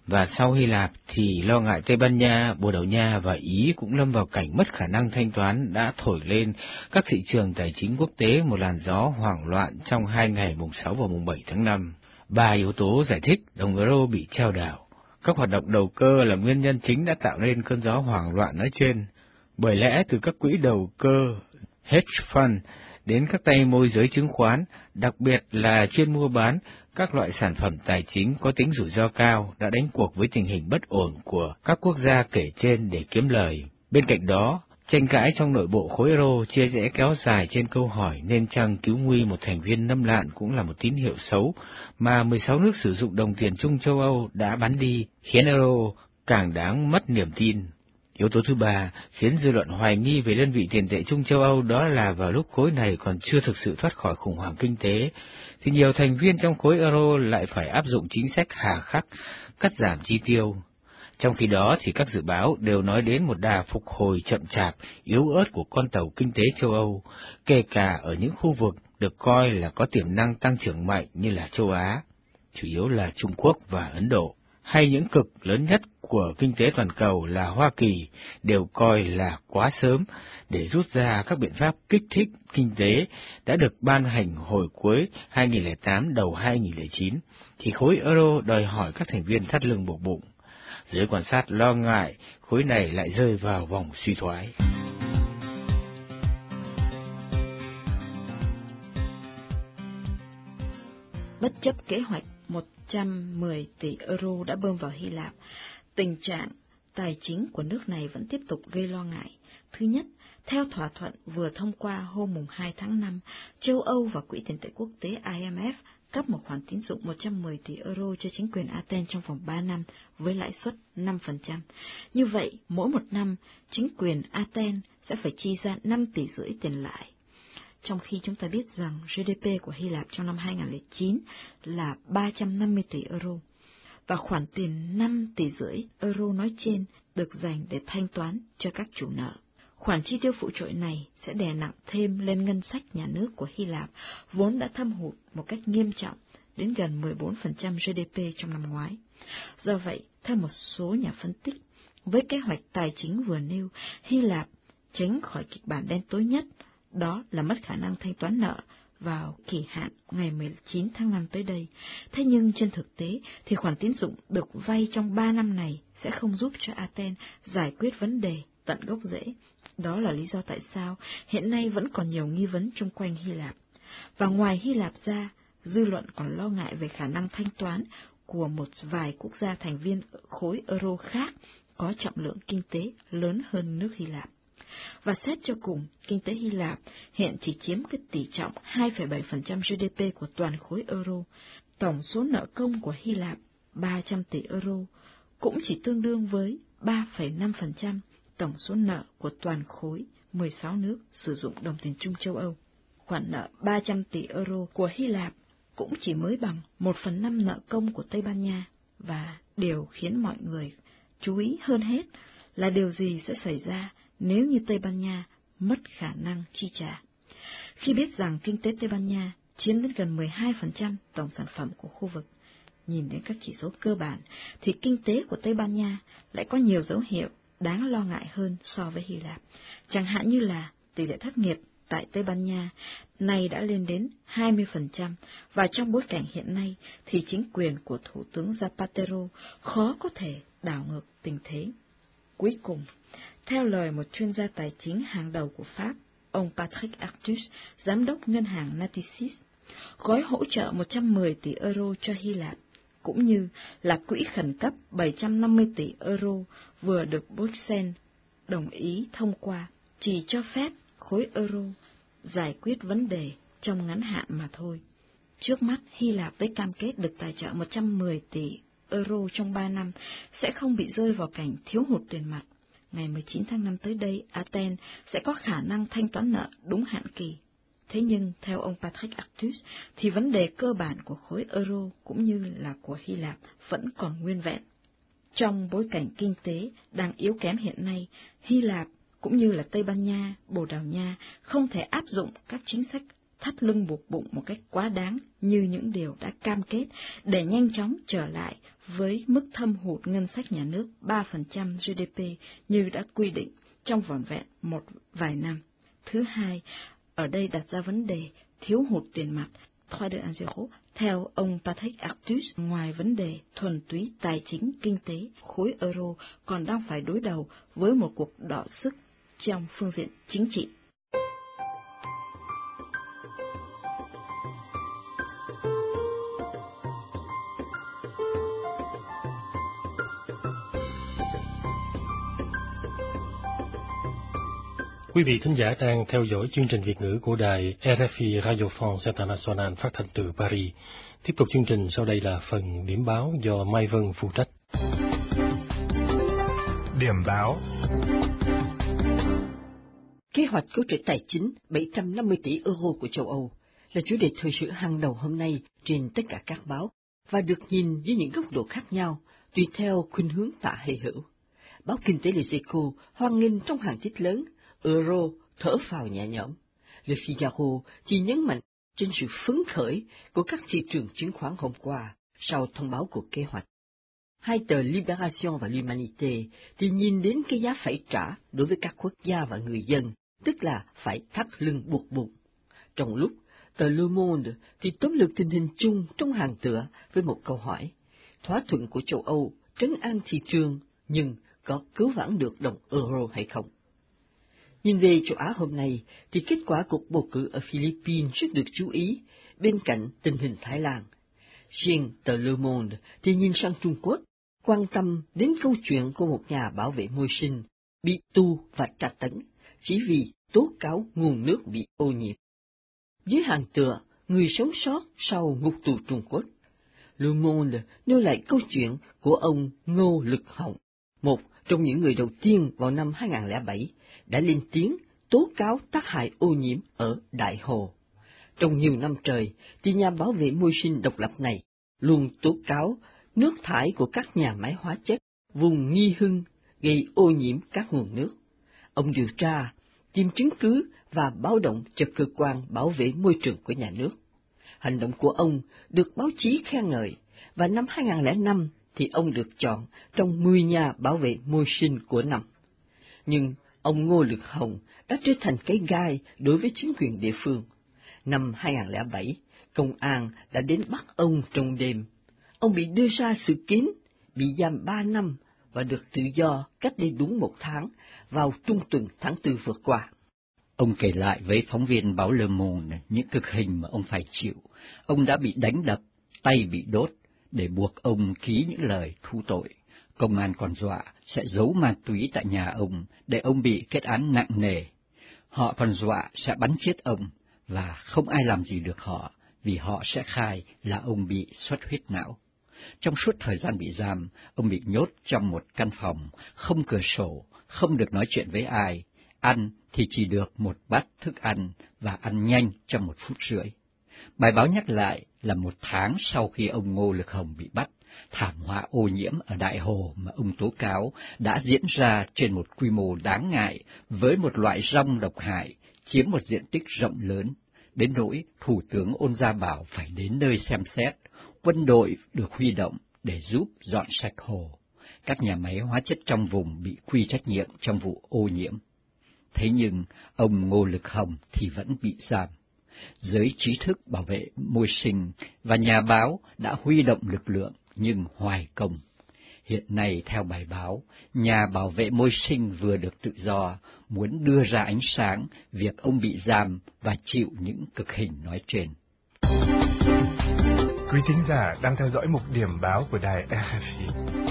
Và sau Hy Lạp thì lo ngại Tây Ban Nha, Bồ Đào Nha và Ý cũng lâm vào cảnh mất khả năng thanh toán đã thổi lên các thị trường tài chính quốc tế một làn gió hoảng loạn trong hai ngày mùng sáu và mùng bảy tháng năm. Ba yếu tố giải thích đồng euro bị trao đảo. Các hoạt động đầu cơ là nguyên nhân chính đã tạo nên cơn gió hoảng loạn nói trên. Bởi lẽ từ các quỹ đầu cơ, hedge fund, đến các tay môi giới chứng khoán, đặc biệt là chuyên mua bán các loại sản phẩm tài chính có tính rủi ro cao đã đánh cuộc với tình hình bất ổn của các quốc gia kể trên để kiếm lời. Bên cạnh đó, tranh cãi trong nội bộ khối euro chia rẽ kéo dài trên câu hỏi nên chăng cứu nguy một thành viên lâm lạn cũng là một tín hiệu xấu mà mười sáu nước sử dụng đồng tiền chung châu Âu đã bắn đi, khiến euro càng đáng mất niềm tin. Yếu tố thứ ba khiến dư luận hoài nghi về đơn vị tiền tệ chung châu Âu đó là vào lúc khối này còn chưa thực sự thoát khỏi khủng hoảng kinh tế, thì nhiều thành viên trong khối euro lại phải áp dụng chính sách hà khắc, cắt giảm chi tiêu. Trong khi đó thì các dự báo đều nói đến một đà phục hồi chậm chạp, yếu ớt của con tàu kinh tế châu Âu, kể cả ở những khu vực được coi là có tiềm năng tăng trưởng mạnh như là châu Á, chủ yếu là Trung Quốc và Ấn Độ, hay những cực lớn nhất của kinh tế toàn cầu là Hoa Kỳ, đều coi là quá sớm để rút ra các biện pháp kích thích kinh tế đã được ban hành hồi cuối hai nghìn không trăm lẻ tám đầu hai nghìn không trăm lẻ chín, thì khối euro đòi hỏi các thành viên thắt lưng buộc bụng. Giới quan sát lo ngại khối này lại rơi vào vòng suy thoái. Bất chấp kế hoạch một trăm mười tỷ euro đã bơm vào Hy Lạp, tình trạng tài chính của nước này vẫn tiếp tục gây lo ngại. Thứ nhất, theo thỏa thuận vừa thông qua hôm hai tháng năm, châu Âu và Quỹ tiền tệ quốc tế I M F cấp một khoản tín dụng một trăm mười tỷ euro cho chính quyền Athens trong vòng ba năm với lãi suất năm phần trăm. Như vậy, mỗi một năm, chính quyền Athens sẽ phải chi ra năm tỷ rưỡi tiền lãi. Trong khi chúng ta biết rằng G D P của Hy Lạp trong năm hai nghìn không trăm lẻ chín là ba trăm năm mươi tỷ euro, và khoản tiền năm tỷ rưỡi euro nói trên được dành để thanh toán cho các chủ nợ. Khoản chi tiêu phụ trội này sẽ đè nặng thêm lên ngân sách nhà nước của Hy Lạp, vốn đã thâm hụt một cách nghiêm trọng đến gần mười bốn phần trăm G D P trong năm ngoái. Do vậy, theo một số nhà phân tích, với kế hoạch tài chính vừa nêu, Hy Lạp tránh khỏi kịch bản đen tối nhất, đó là mất khả năng thanh toán nợ vào kỳ hạn ngày mười chín tháng năm tới đây. Thế nhưng trên thực tế thì khoản tín dụng được vay trong ba năm này sẽ không giúp cho Athens giải quyết vấn đề tận gốc rễ. Đó là lý do tại sao hiện nay vẫn còn nhiều nghi vấn chung quanh Hy Lạp. Và ngoài Hy Lạp ra, dư luận còn lo ngại về khả năng thanh toán của một vài quốc gia thành viên khối euro khác có trọng lượng kinh tế lớn hơn nước Hy Lạp. Và xét cho cùng, kinh tế Hy Lạp hiện chỉ chiếm cái tỷ trọng hai phẩy bảy phần trăm G D P của toàn khối euro. Tổng số nợ công của Hy Lạp ba trăm tỷ euro cũng chỉ tương đương với ba phẩy năm phần trăm tổng số nợ của toàn khối mười sáu nước sử dụng đồng tiền chung châu Âu. Khoản nợ ba trăm tỷ euro của Hy Lạp cũng chỉ mới bằng một phần năm nợ công của Tây Ban Nha, và điều khiến mọi người chú ý hơn hết là điều gì sẽ xảy ra nếu như Tây Ban Nha mất khả năng chi trả. Khi biết rằng kinh tế Tây Ban Nha chiếm đến gần mười hai phần trăm tổng sản phẩm của khu vực, nhìn đến các chỉ số cơ bản thì kinh tế của Tây Ban Nha lại có nhiều dấu hiệu đáng lo ngại hơn so với Hy Lạp. Chẳng hạn như là tỷ lệ thất nghiệp tại Tây Ban Nha nay đã lên đến hai mươi phần trăm, và trong bối cảnh hiện nay thì chính quyền của Thủ tướng Zapatero khó có thể đảo ngược tình thế. Cuối cùng, theo lời một chuyên gia tài chính hàng đầu của Pháp, ông Patrick Artus, giám đốc ngân hàng Natixis, gói hỗ trợ một trăm mười tỷ euro cho Hy Lạp, cũng như là quỹ khẩn cấp bảy trăm năm mươi tỷ euro vừa được Bruxelles đồng ý thông qua, chỉ cho phép khối euro giải quyết vấn đề trong ngắn hạn mà thôi. Trước mắt, Hy Lạp với cam kết được tài trợ một trăm mười tỷ euro trong ba năm sẽ không bị rơi vào cảnh thiếu hụt tiền mặt. Ngày mười chín tháng năm tới đây, Athens sẽ có khả năng thanh toán nợ đúng hạn kỳ. Thế nhưng, theo ông Patrick Artus, thì vấn đề cơ bản của khối euro cũng như là của Hy Lạp vẫn còn nguyên vẹn. Trong bối cảnh kinh tế đang yếu kém hiện nay, Hy Lạp cũng như là Tây Ban Nha, Bồ Đào Nha không thể áp dụng các chính sách thắt lưng buộc bụng một cách quá đáng như những điều đã cam kết để nhanh chóng trở lại với mức thâm hụt ngân sách nhà nước ba phần trăm giê đê pê như đã quy định trong vỏn vẹn một vài năm. Thứ hai, ở đây đặt ra vấn đề thiếu hụt tiền mặt, trois de un zéro. Theo ông Patrick Artus, ngoài vấn đề thuần túy tài chính kinh tế, khối euro còn đang phải đối đầu với một cuộc đọ sức trong phương diện chính trị. Quý vị thính giả đang theo dõi chương trình Việt ngữ của đài rờ ép i Radio France International phát thanh từ Paris. Tiếp tục chương trình sau đây là phần điểm báo do Mai Vân phụ trách. Điểm báo. Kế hoạch cứu trợ tài chính bảy trăm năm mươi tỷ euro của châu Âu là chủ đề thời sự hàng đầu hôm nay trên tất cả các báo và được nhìn dưới những góc độ khác nhau tùy theo khuynh hướng tả hay hữu. Báo Kinh tế Les Echos hoan nghênh trong hàng tiết lớn euro thở phào nhẹ nhõm. Le Figaro chỉ nhấn mạnh trên sự phấn khởi của các thị trường chứng khoán hôm qua sau thông báo của kế hoạch. Hai tờ Libération và L'Humanité thì nhìn đến cái giá phải trả đối với các quốc gia và người dân, tức là phải thắt lưng buộc bụng. Trong lúc tờ Le Monde thì tóm lược tình hình chung trong hàng tựa với một câu hỏi: thỏa thuận của châu Âu trấn an thị trường nhưng có cứu vãn được đồng euro hay không? Nhìn về châu Á hôm nay thì kết quả cuộc bầu cử ở Philippines rất được chú ý bên cạnh tình hình Thái Lan. Riêng tờ Le Monde thì nhìn sang Trung Quốc, quan tâm đến câu chuyện của một nhà bảo vệ môi sinh bị tù và tra tấn chỉ vì tố cáo nguồn nước bị ô nhiễm. Dưới hàng tựa người sống sót sau ngục tù Trung Quốc, Le Monde nêu lại câu chuyện của ông Ngô Lực Hồng, một trong những người đầu tiên vào năm hai nghìn không trăm lẻ bảy đã lên tiếng tố cáo tác hại ô nhiễm ở Đại Hồ. Trong nhiều năm trời, thì nhà bảo vệ môi sinh độc lập này luôn tố cáo nước thải của các nhà máy hóa chất vùng Nghi Hưng gây ô nhiễm các nguồn nước. Ông điều tra, tìm chứng cứ và báo động cho cơ quan bảo vệ môi trường của nhà nước. Hành động của ông được báo chí khen ngợi, và năm hai nghìn không trăm lẻ năm thì ông được chọn trong mười nhà bảo vệ môi sinh của năm. Nhưng ông Ngô Lực Hồng đã trở thành cái gai đối với chính quyền địa phương. Năm hai nghìn không trăm lẻ bảy, công an đã đến bắt ông trong đêm. Ông bị đưa ra sự kín, bị giam ba năm và được tự do cách đây đúng một tháng vào trung tuần tháng tư vừa qua. Ông kể lại với phóng viên báo Le Monde những cực hình mà ông phải chịu. Ông đã bị đánh đập, tay bị đốt để buộc ông ký những lời thú tội. Công an còn dọa sẽ giấu ma túy tại nhà ông để ông bị kết án nặng nề. Họ còn dọa sẽ bắn chết ông và không ai làm gì được họ vì họ sẽ khai là ông bị xuất huyết não. Trong suốt thời gian bị giam, ông bị nhốt trong một căn phòng, không cửa sổ, không được nói chuyện với ai. Ăn thì chỉ được một bát thức ăn và ăn nhanh trong một phút rưỡi. Bài báo nhắc lại là một tháng sau khi ông Ngô Lực Hồng bị bắt, thảm họa ô nhiễm ở Đại Hồ mà ông tố cáo đã diễn ra trên một quy mô đáng ngại với một loại rong độc hại chiếm một diện tích rộng lớn, đến nỗi Thủ tướng Ôn Gia Bảo phải đến nơi xem xét, quân đội được huy động để giúp dọn sạch hồ. Các nhà máy hóa chất trong vùng bị quy trách nhiệm trong vụ ô nhiễm. Thế nhưng ông Ngô Lực Hồng thì vẫn bị giam. Giới trí thức bảo vệ môi sinh và nhà báo đã huy động lực lượng nhưng hoài công. Hiện nay theo bài báo, nhà bảo vệ môi sinh vừa được tự do muốn đưa ra ánh sáng việc ông bị giam và chịu những cực hình nói trên. Quý thính giả đang theo dõi mục điểm báo của đài rờ ép i.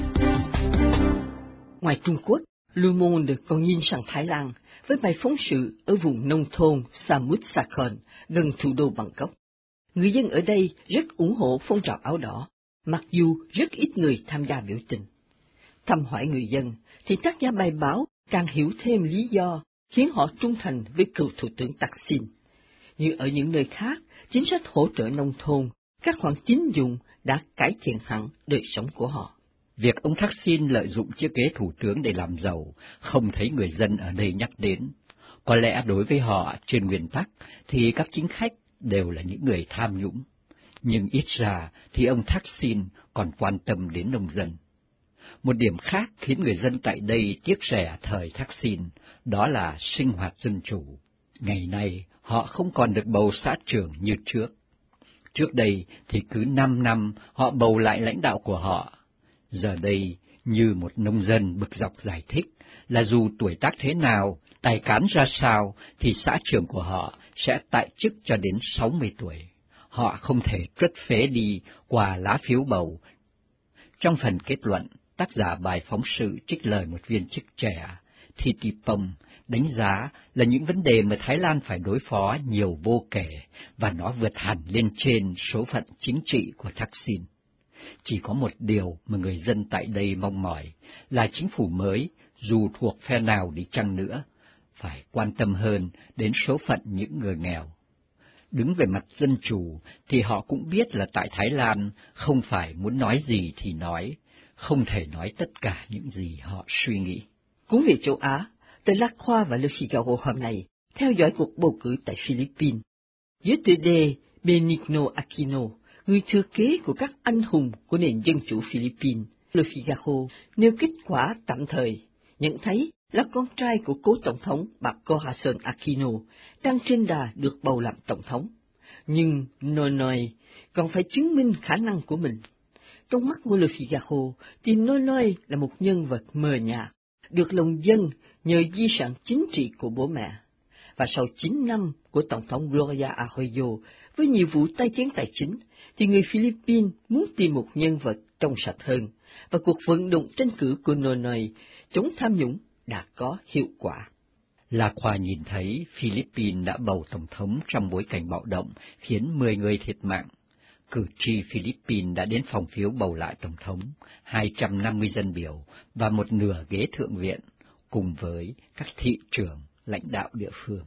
Ngoài Trung Quốc, Le Monde còn nhìn sang Thái Lan với bài phóng sự ở vùng nông thôn Samut Sakhon gần thủ đô Bangkok. Người dân ở đây rất ủng hộ phong trào áo đỏ, mặc dù rất ít người tham gia biểu tình. Thăm hỏi người dân thì tác giả bài báo càng hiểu thêm lý do khiến họ trung thành với cựu thủ tướng Thaksin. Như ở những nơi khác, chính sách hỗ trợ nông thôn, các khoản tín dụng đã cải thiện hẳn đời sống của họ. Việc ông Thaksin lợi dụng chiếc ghế thủ tướng để làm giàu, không thấy người dân ở đây nhắc đến. Có lẽ đối với họ, trên nguyên tắc, thì các chính khách đều là những người tham nhũng, nhưng ít ra thì ông Thaksin còn quan tâm đến nông dân. Một điểm khác khiến người dân tại đây tiếc rẻ thời Thaksin, đó là sinh hoạt dân chủ. Ngày nay, họ không còn được bầu xã trưởng như trước. Trước đây thì cứ năm năm họ bầu lại lãnh đạo của họ. Giờ đây, như một nông dân bực dọc giải thích, là dù tuổi tác thế nào, tài cán ra sao, thì xã trưởng của họ sẽ tại chức cho đến sáu mươi tuổi. Họ không thể truất phế đi qua lá phiếu bầu. Trong phần kết luận, tác giả bài phóng sự trích lời một viên chức trẻ, Thitipong, đánh giá là những vấn đề mà Thái Lan phải đối phó nhiều vô kể, và nó vượt hẳn lên trên số phận chính trị của Thaksin. Chỉ có một điều mà người dân tại đây mong mỏi là chính phủ mới, dù thuộc phe nào đi chăng nữa, phải quan tâm hơn đến số phận những người nghèo. Đứng về mặt dân chủ thì họ cũng biết là tại Thái Lan không phải muốn nói gì thì nói, không thể nói tất cả những gì họ suy nghĩ. Cũng về châu Á, tờ La Croix và Le Figaro hôm nay theo dõi cuộc bầu cử tại Philippines. Dưới tựa đề Benigno Aquino, người thừa kế của các anh hùng của nền dân chủ Philippines, Le Figaro nêu kết quả tạm thời, nhận thấy là con trai của cố tổng thống bà Corazon Aquino đang trên đà được bầu làm tổng thống. Nhưng Noynoy còn phải chứng minh khả năng của mình. Trong mắt của Le Figaro thì Noynoy là một nhân vật mờ nhạt, được lòng dân nhờ di sản chính trị của bố mẹ. Và sau chín năm của Tổng thống Gloria Arroyo với nhiều vụ tai tiếng tài chính, thì người Philippines muốn tìm một nhân vật trong sạch hơn, và cuộc vận động tranh cử của Noynoy chống tham nhũng đã có hiệu quả. La Croix nhìn thấy Philippines đã bầu tổng thống trong bối cảnh bạo động khiến mười người thiệt mạng. Cử tri Philippines đã đến phòng phiếu bầu lại tổng thống, hai trăm năm mươi dân biểu và một nửa ghế thượng viện, cùng với các thị trưởng, lãnh đạo địa phương.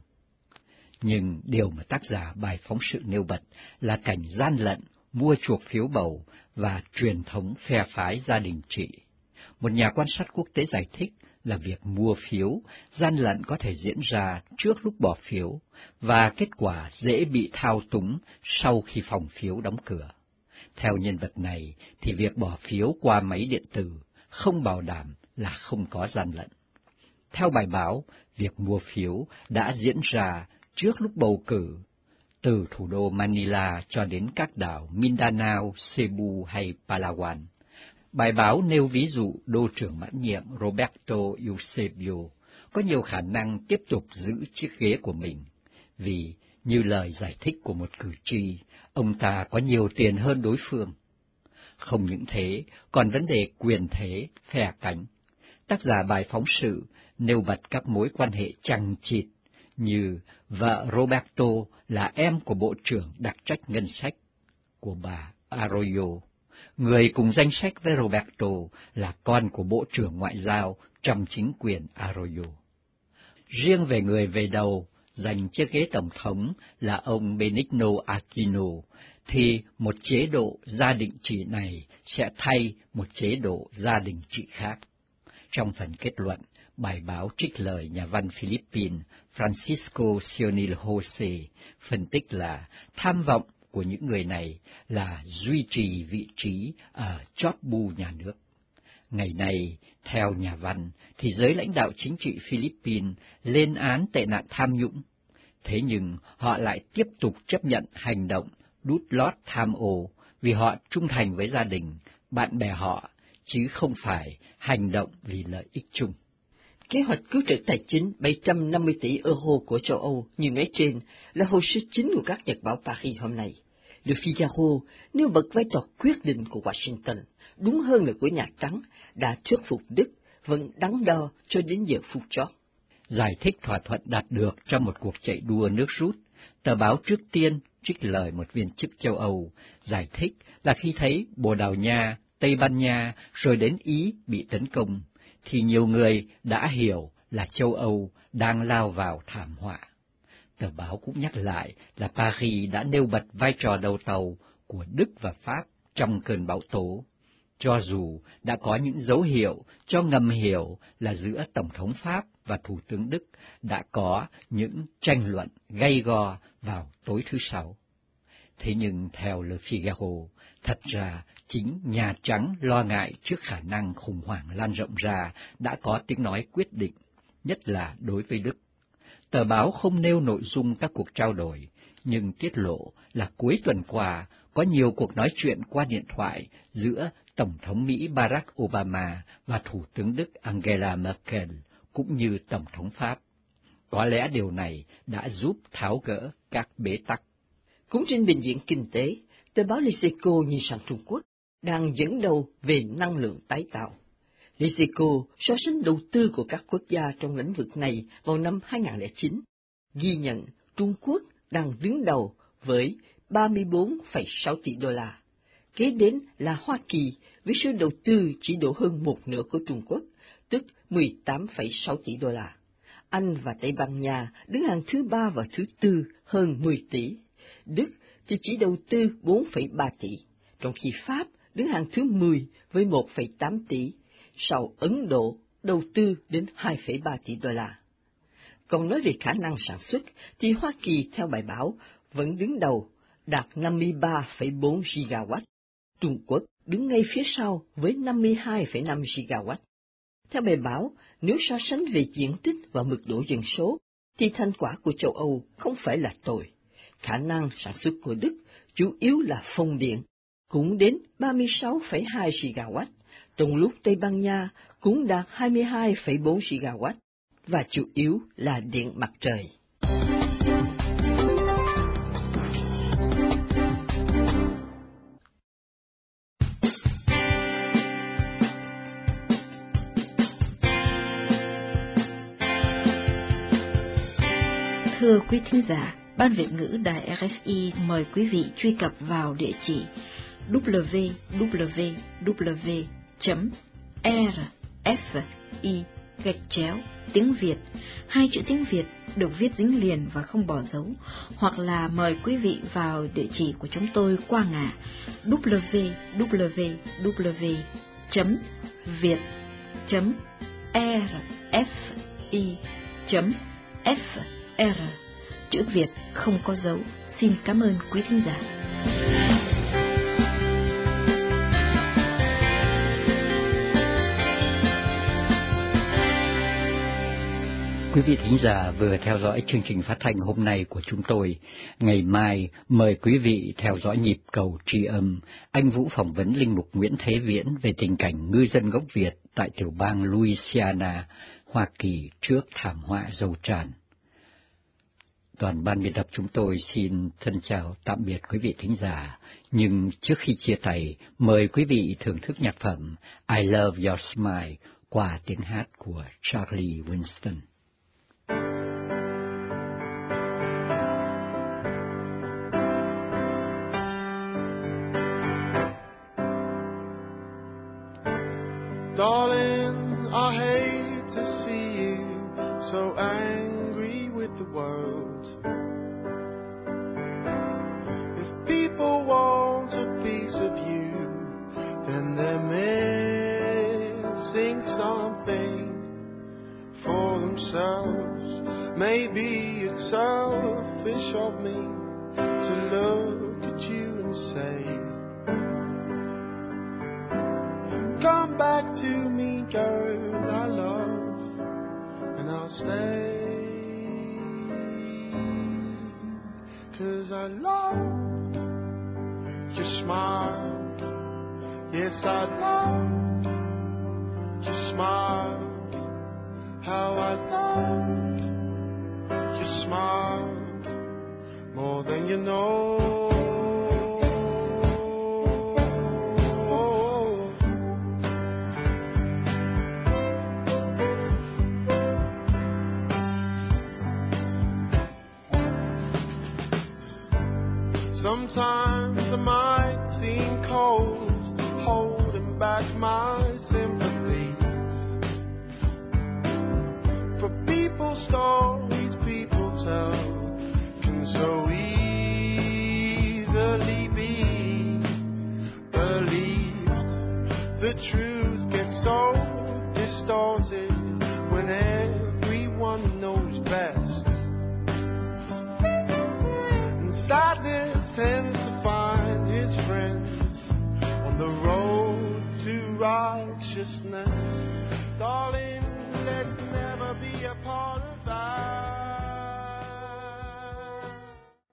Nhưng điều mà tác giả bài phóng sự nêu bật là cảnh gian lận, mua chuộc phiếu bầu và truyền thống phe phái gia đình trị. Một nhà quan sát quốc tế giải thích là việc mua phiếu, gian lận có thể diễn ra trước lúc bỏ phiếu, và kết quả dễ bị thao túng sau khi phòng phiếu đóng cửa. Theo nhân vật này, thì việc bỏ phiếu qua máy điện tử không bảo đảm là không có gian lận. Theo bài báo, việc mua phiếu đã diễn ra trước lúc bầu cử, từ thủ đô Manila cho đến các đảo Mindanao, Cebu hay Palawan. Bài báo nêu ví dụ đô trưởng mãn nhiệm Roberto Eusebio có nhiều khả năng tiếp tục giữ chiếc ghế của mình, vì, như lời giải thích của một cử tri, ông ta có nhiều tiền hơn đối phương. Không những thế, còn vấn đề quyền thế, phe cánh. Tác giả bài phóng sự nêu bật các mối quan hệ chằng chịt, như vợ Roberto là em của Bộ trưởng đặc trách ngân sách của bà Arroyo. Người cùng danh sách với Roberto là con của Bộ trưởng Ngoại giao trong chính quyền Arroyo. Riêng về người về đầu giành chiếc ghế tổng thống là ông Benigno Aquino, thì một chế độ gia đình trị này sẽ thay một chế độ gia đình trị khác. Trong phần kết luận, bài báo trích lời nhà văn Philippines Francisco Sionil Jose phân tích là tham vọng của những người này là duy trì vị trí ở chóp bu nhà nước. Ngày nay, theo nhà văn, thì giới lãnh đạo chính trị Philippines lên án tệ nạn tham nhũng. Thế nhưng họ lại tiếp tục chấp nhận hành động đút lót tham ô vì họ trung thành với gia đình, bạn bè họ, chứ không phải hành động vì lợi ích chung. Kế hoạch cứu trợ tài chính bảy trăm năm mươi tỷ euro của châu Âu như nói trên là hồ sơ chính của các nhật báo Paris hôm nay. Le Figaro nêu bật vai trò quyết định của Washington, đúng hơn là của Nhà Trắng, đã thuyết phục Đức, vẫn đắn đo cho đến giờ phút chót. Giải thích thỏa thuận đạt được trong một cuộc chạy đua nước rút, tờ báo trước tiên trích lời một viên chức châu Âu, giải thích là khi thấy Bồ Đào Nha, Tây Ban Nha rồi đến Ý bị tấn công, thì nhiều người đã hiểu là châu Âu đang lao vào thảm họa. Tờ báo cũng nhắc lại là Paris đã nêu bật vai trò đầu tàu của Đức và Pháp trong cơn bão tố, cho dù đã có những dấu hiệu cho ngầm hiểu là giữa Tổng thống Pháp và Thủ tướng Đức đã có những tranh luận gay go vào tối thứ Sáu. Thế nhưng theo Le Figaro, thật ra chính Nhà Trắng lo ngại trước khả năng khủng hoảng lan rộng ra đã có tiếng nói quyết định, nhất là đối với Đức. Tờ báo không nêu nội dung các cuộc trao đổi, nhưng tiết lộ là cuối tuần qua có nhiều cuộc nói chuyện qua điện thoại giữa Tổng thống Mỹ Barack Obama và Thủ tướng Đức Angela Merkel, cũng như Tổng thống Pháp. Có lẽ điều này đã giúp tháo gỡ các bế tắc. Cũng trên bình diện kinh tế, tờ báo Lyseco nhìn sang Trung Quốc, đang dẫn đầu về năng lượng tái tạo. Lyseco so sánh đầu tư của các quốc gia trong lĩnh vực này vào năm hai không không chín, ghi nhận Trung Quốc đang đứng đầu với ba mươi bốn phẩy sáu tỷ đô la. Kế đến là Hoa Kỳ với số đầu tư chỉ độ hơn một nửa của Trung Quốc, tức mười tám phẩy sáu tỷ đô la. Anh và Tây Ban Nha đứng hàng thứ ba và thứ tư hơn mười tỷ. Đức thì chỉ đầu tư bốn phẩy ba tỷ, trong khi Pháp đứng hàng thứ mười với một phẩy tám tỷ, sau Ấn Độ đầu tư đến hai phẩy ba tỷ đô la. Còn nói về khả năng sản xuất thì Hoa Kỳ theo bài báo vẫn đứng đầu, đạt năm mươi ba phẩy bốn gigawatt. Trung Quốc đứng ngay phía sau với năm mươi hai phẩy năm gigawatt. Theo bài báo, nếu so sánh về diện tích và mật độ dân số, thì thành quả của châu Âu không phải là tồi. Khả năng sản xuất của Đức chủ yếu là phong điện, cũng đến ba mươi sáu phẩy hai gigawatt, trong lúc Tây Ban Nha cũng đạt hai mươi hai phẩy bốn gigawatt, và chủ yếu là điện mặt trời. Thưa quý thính giả, Ban Việt ngữ Đài rờ ép i mời quý vị truy cập vào địa chỉ w w w chấm r f i gạch chéo tiếng Việt, hai chữ tiếng Việt được viết dính liền và không bỏ dấu, hoặc là mời quý vị vào địa chỉ của chúng tôi qua ngã w w w chấm việt chấm r f i chấm f r, chữ Việt không có dấu. Xin cảm ơn quý thính giả. Quý vị thính giả vừa theo dõi chương trình phát thanh hôm nay của chúng tôi. Ngày mai, mời quý vị theo dõi nhịp cầu tri âm. Anh Vũ phỏng vấn Linh mục Nguyễn Thế Viễn về tình cảnh ngư dân gốc Việt tại tiểu bang Louisiana, Hoa Kỳ trước thảm họa dầu tràn. Toàn ban biên tập chúng tôi xin thân chào tạm biệt quý vị thính giả. Nhưng trước khi chia tay, mời quý vị thưởng thức nhạc phẩm I Love Your Smile qua tiếng hát của Charlie Winston. Darling, I hate to see you so angry with the world. If people want a piece of you, then they're missing something for themselves. Maybe it's selfish of me to look at you and say, come back to me, girl, I love, and I'll stay. 'Cause I love your smile. Yes, I love your smile. How I love your smile more than you know. Sometimes I might seem cold, holding back my sympathies for people's stories people tell can so righteousness. Darling,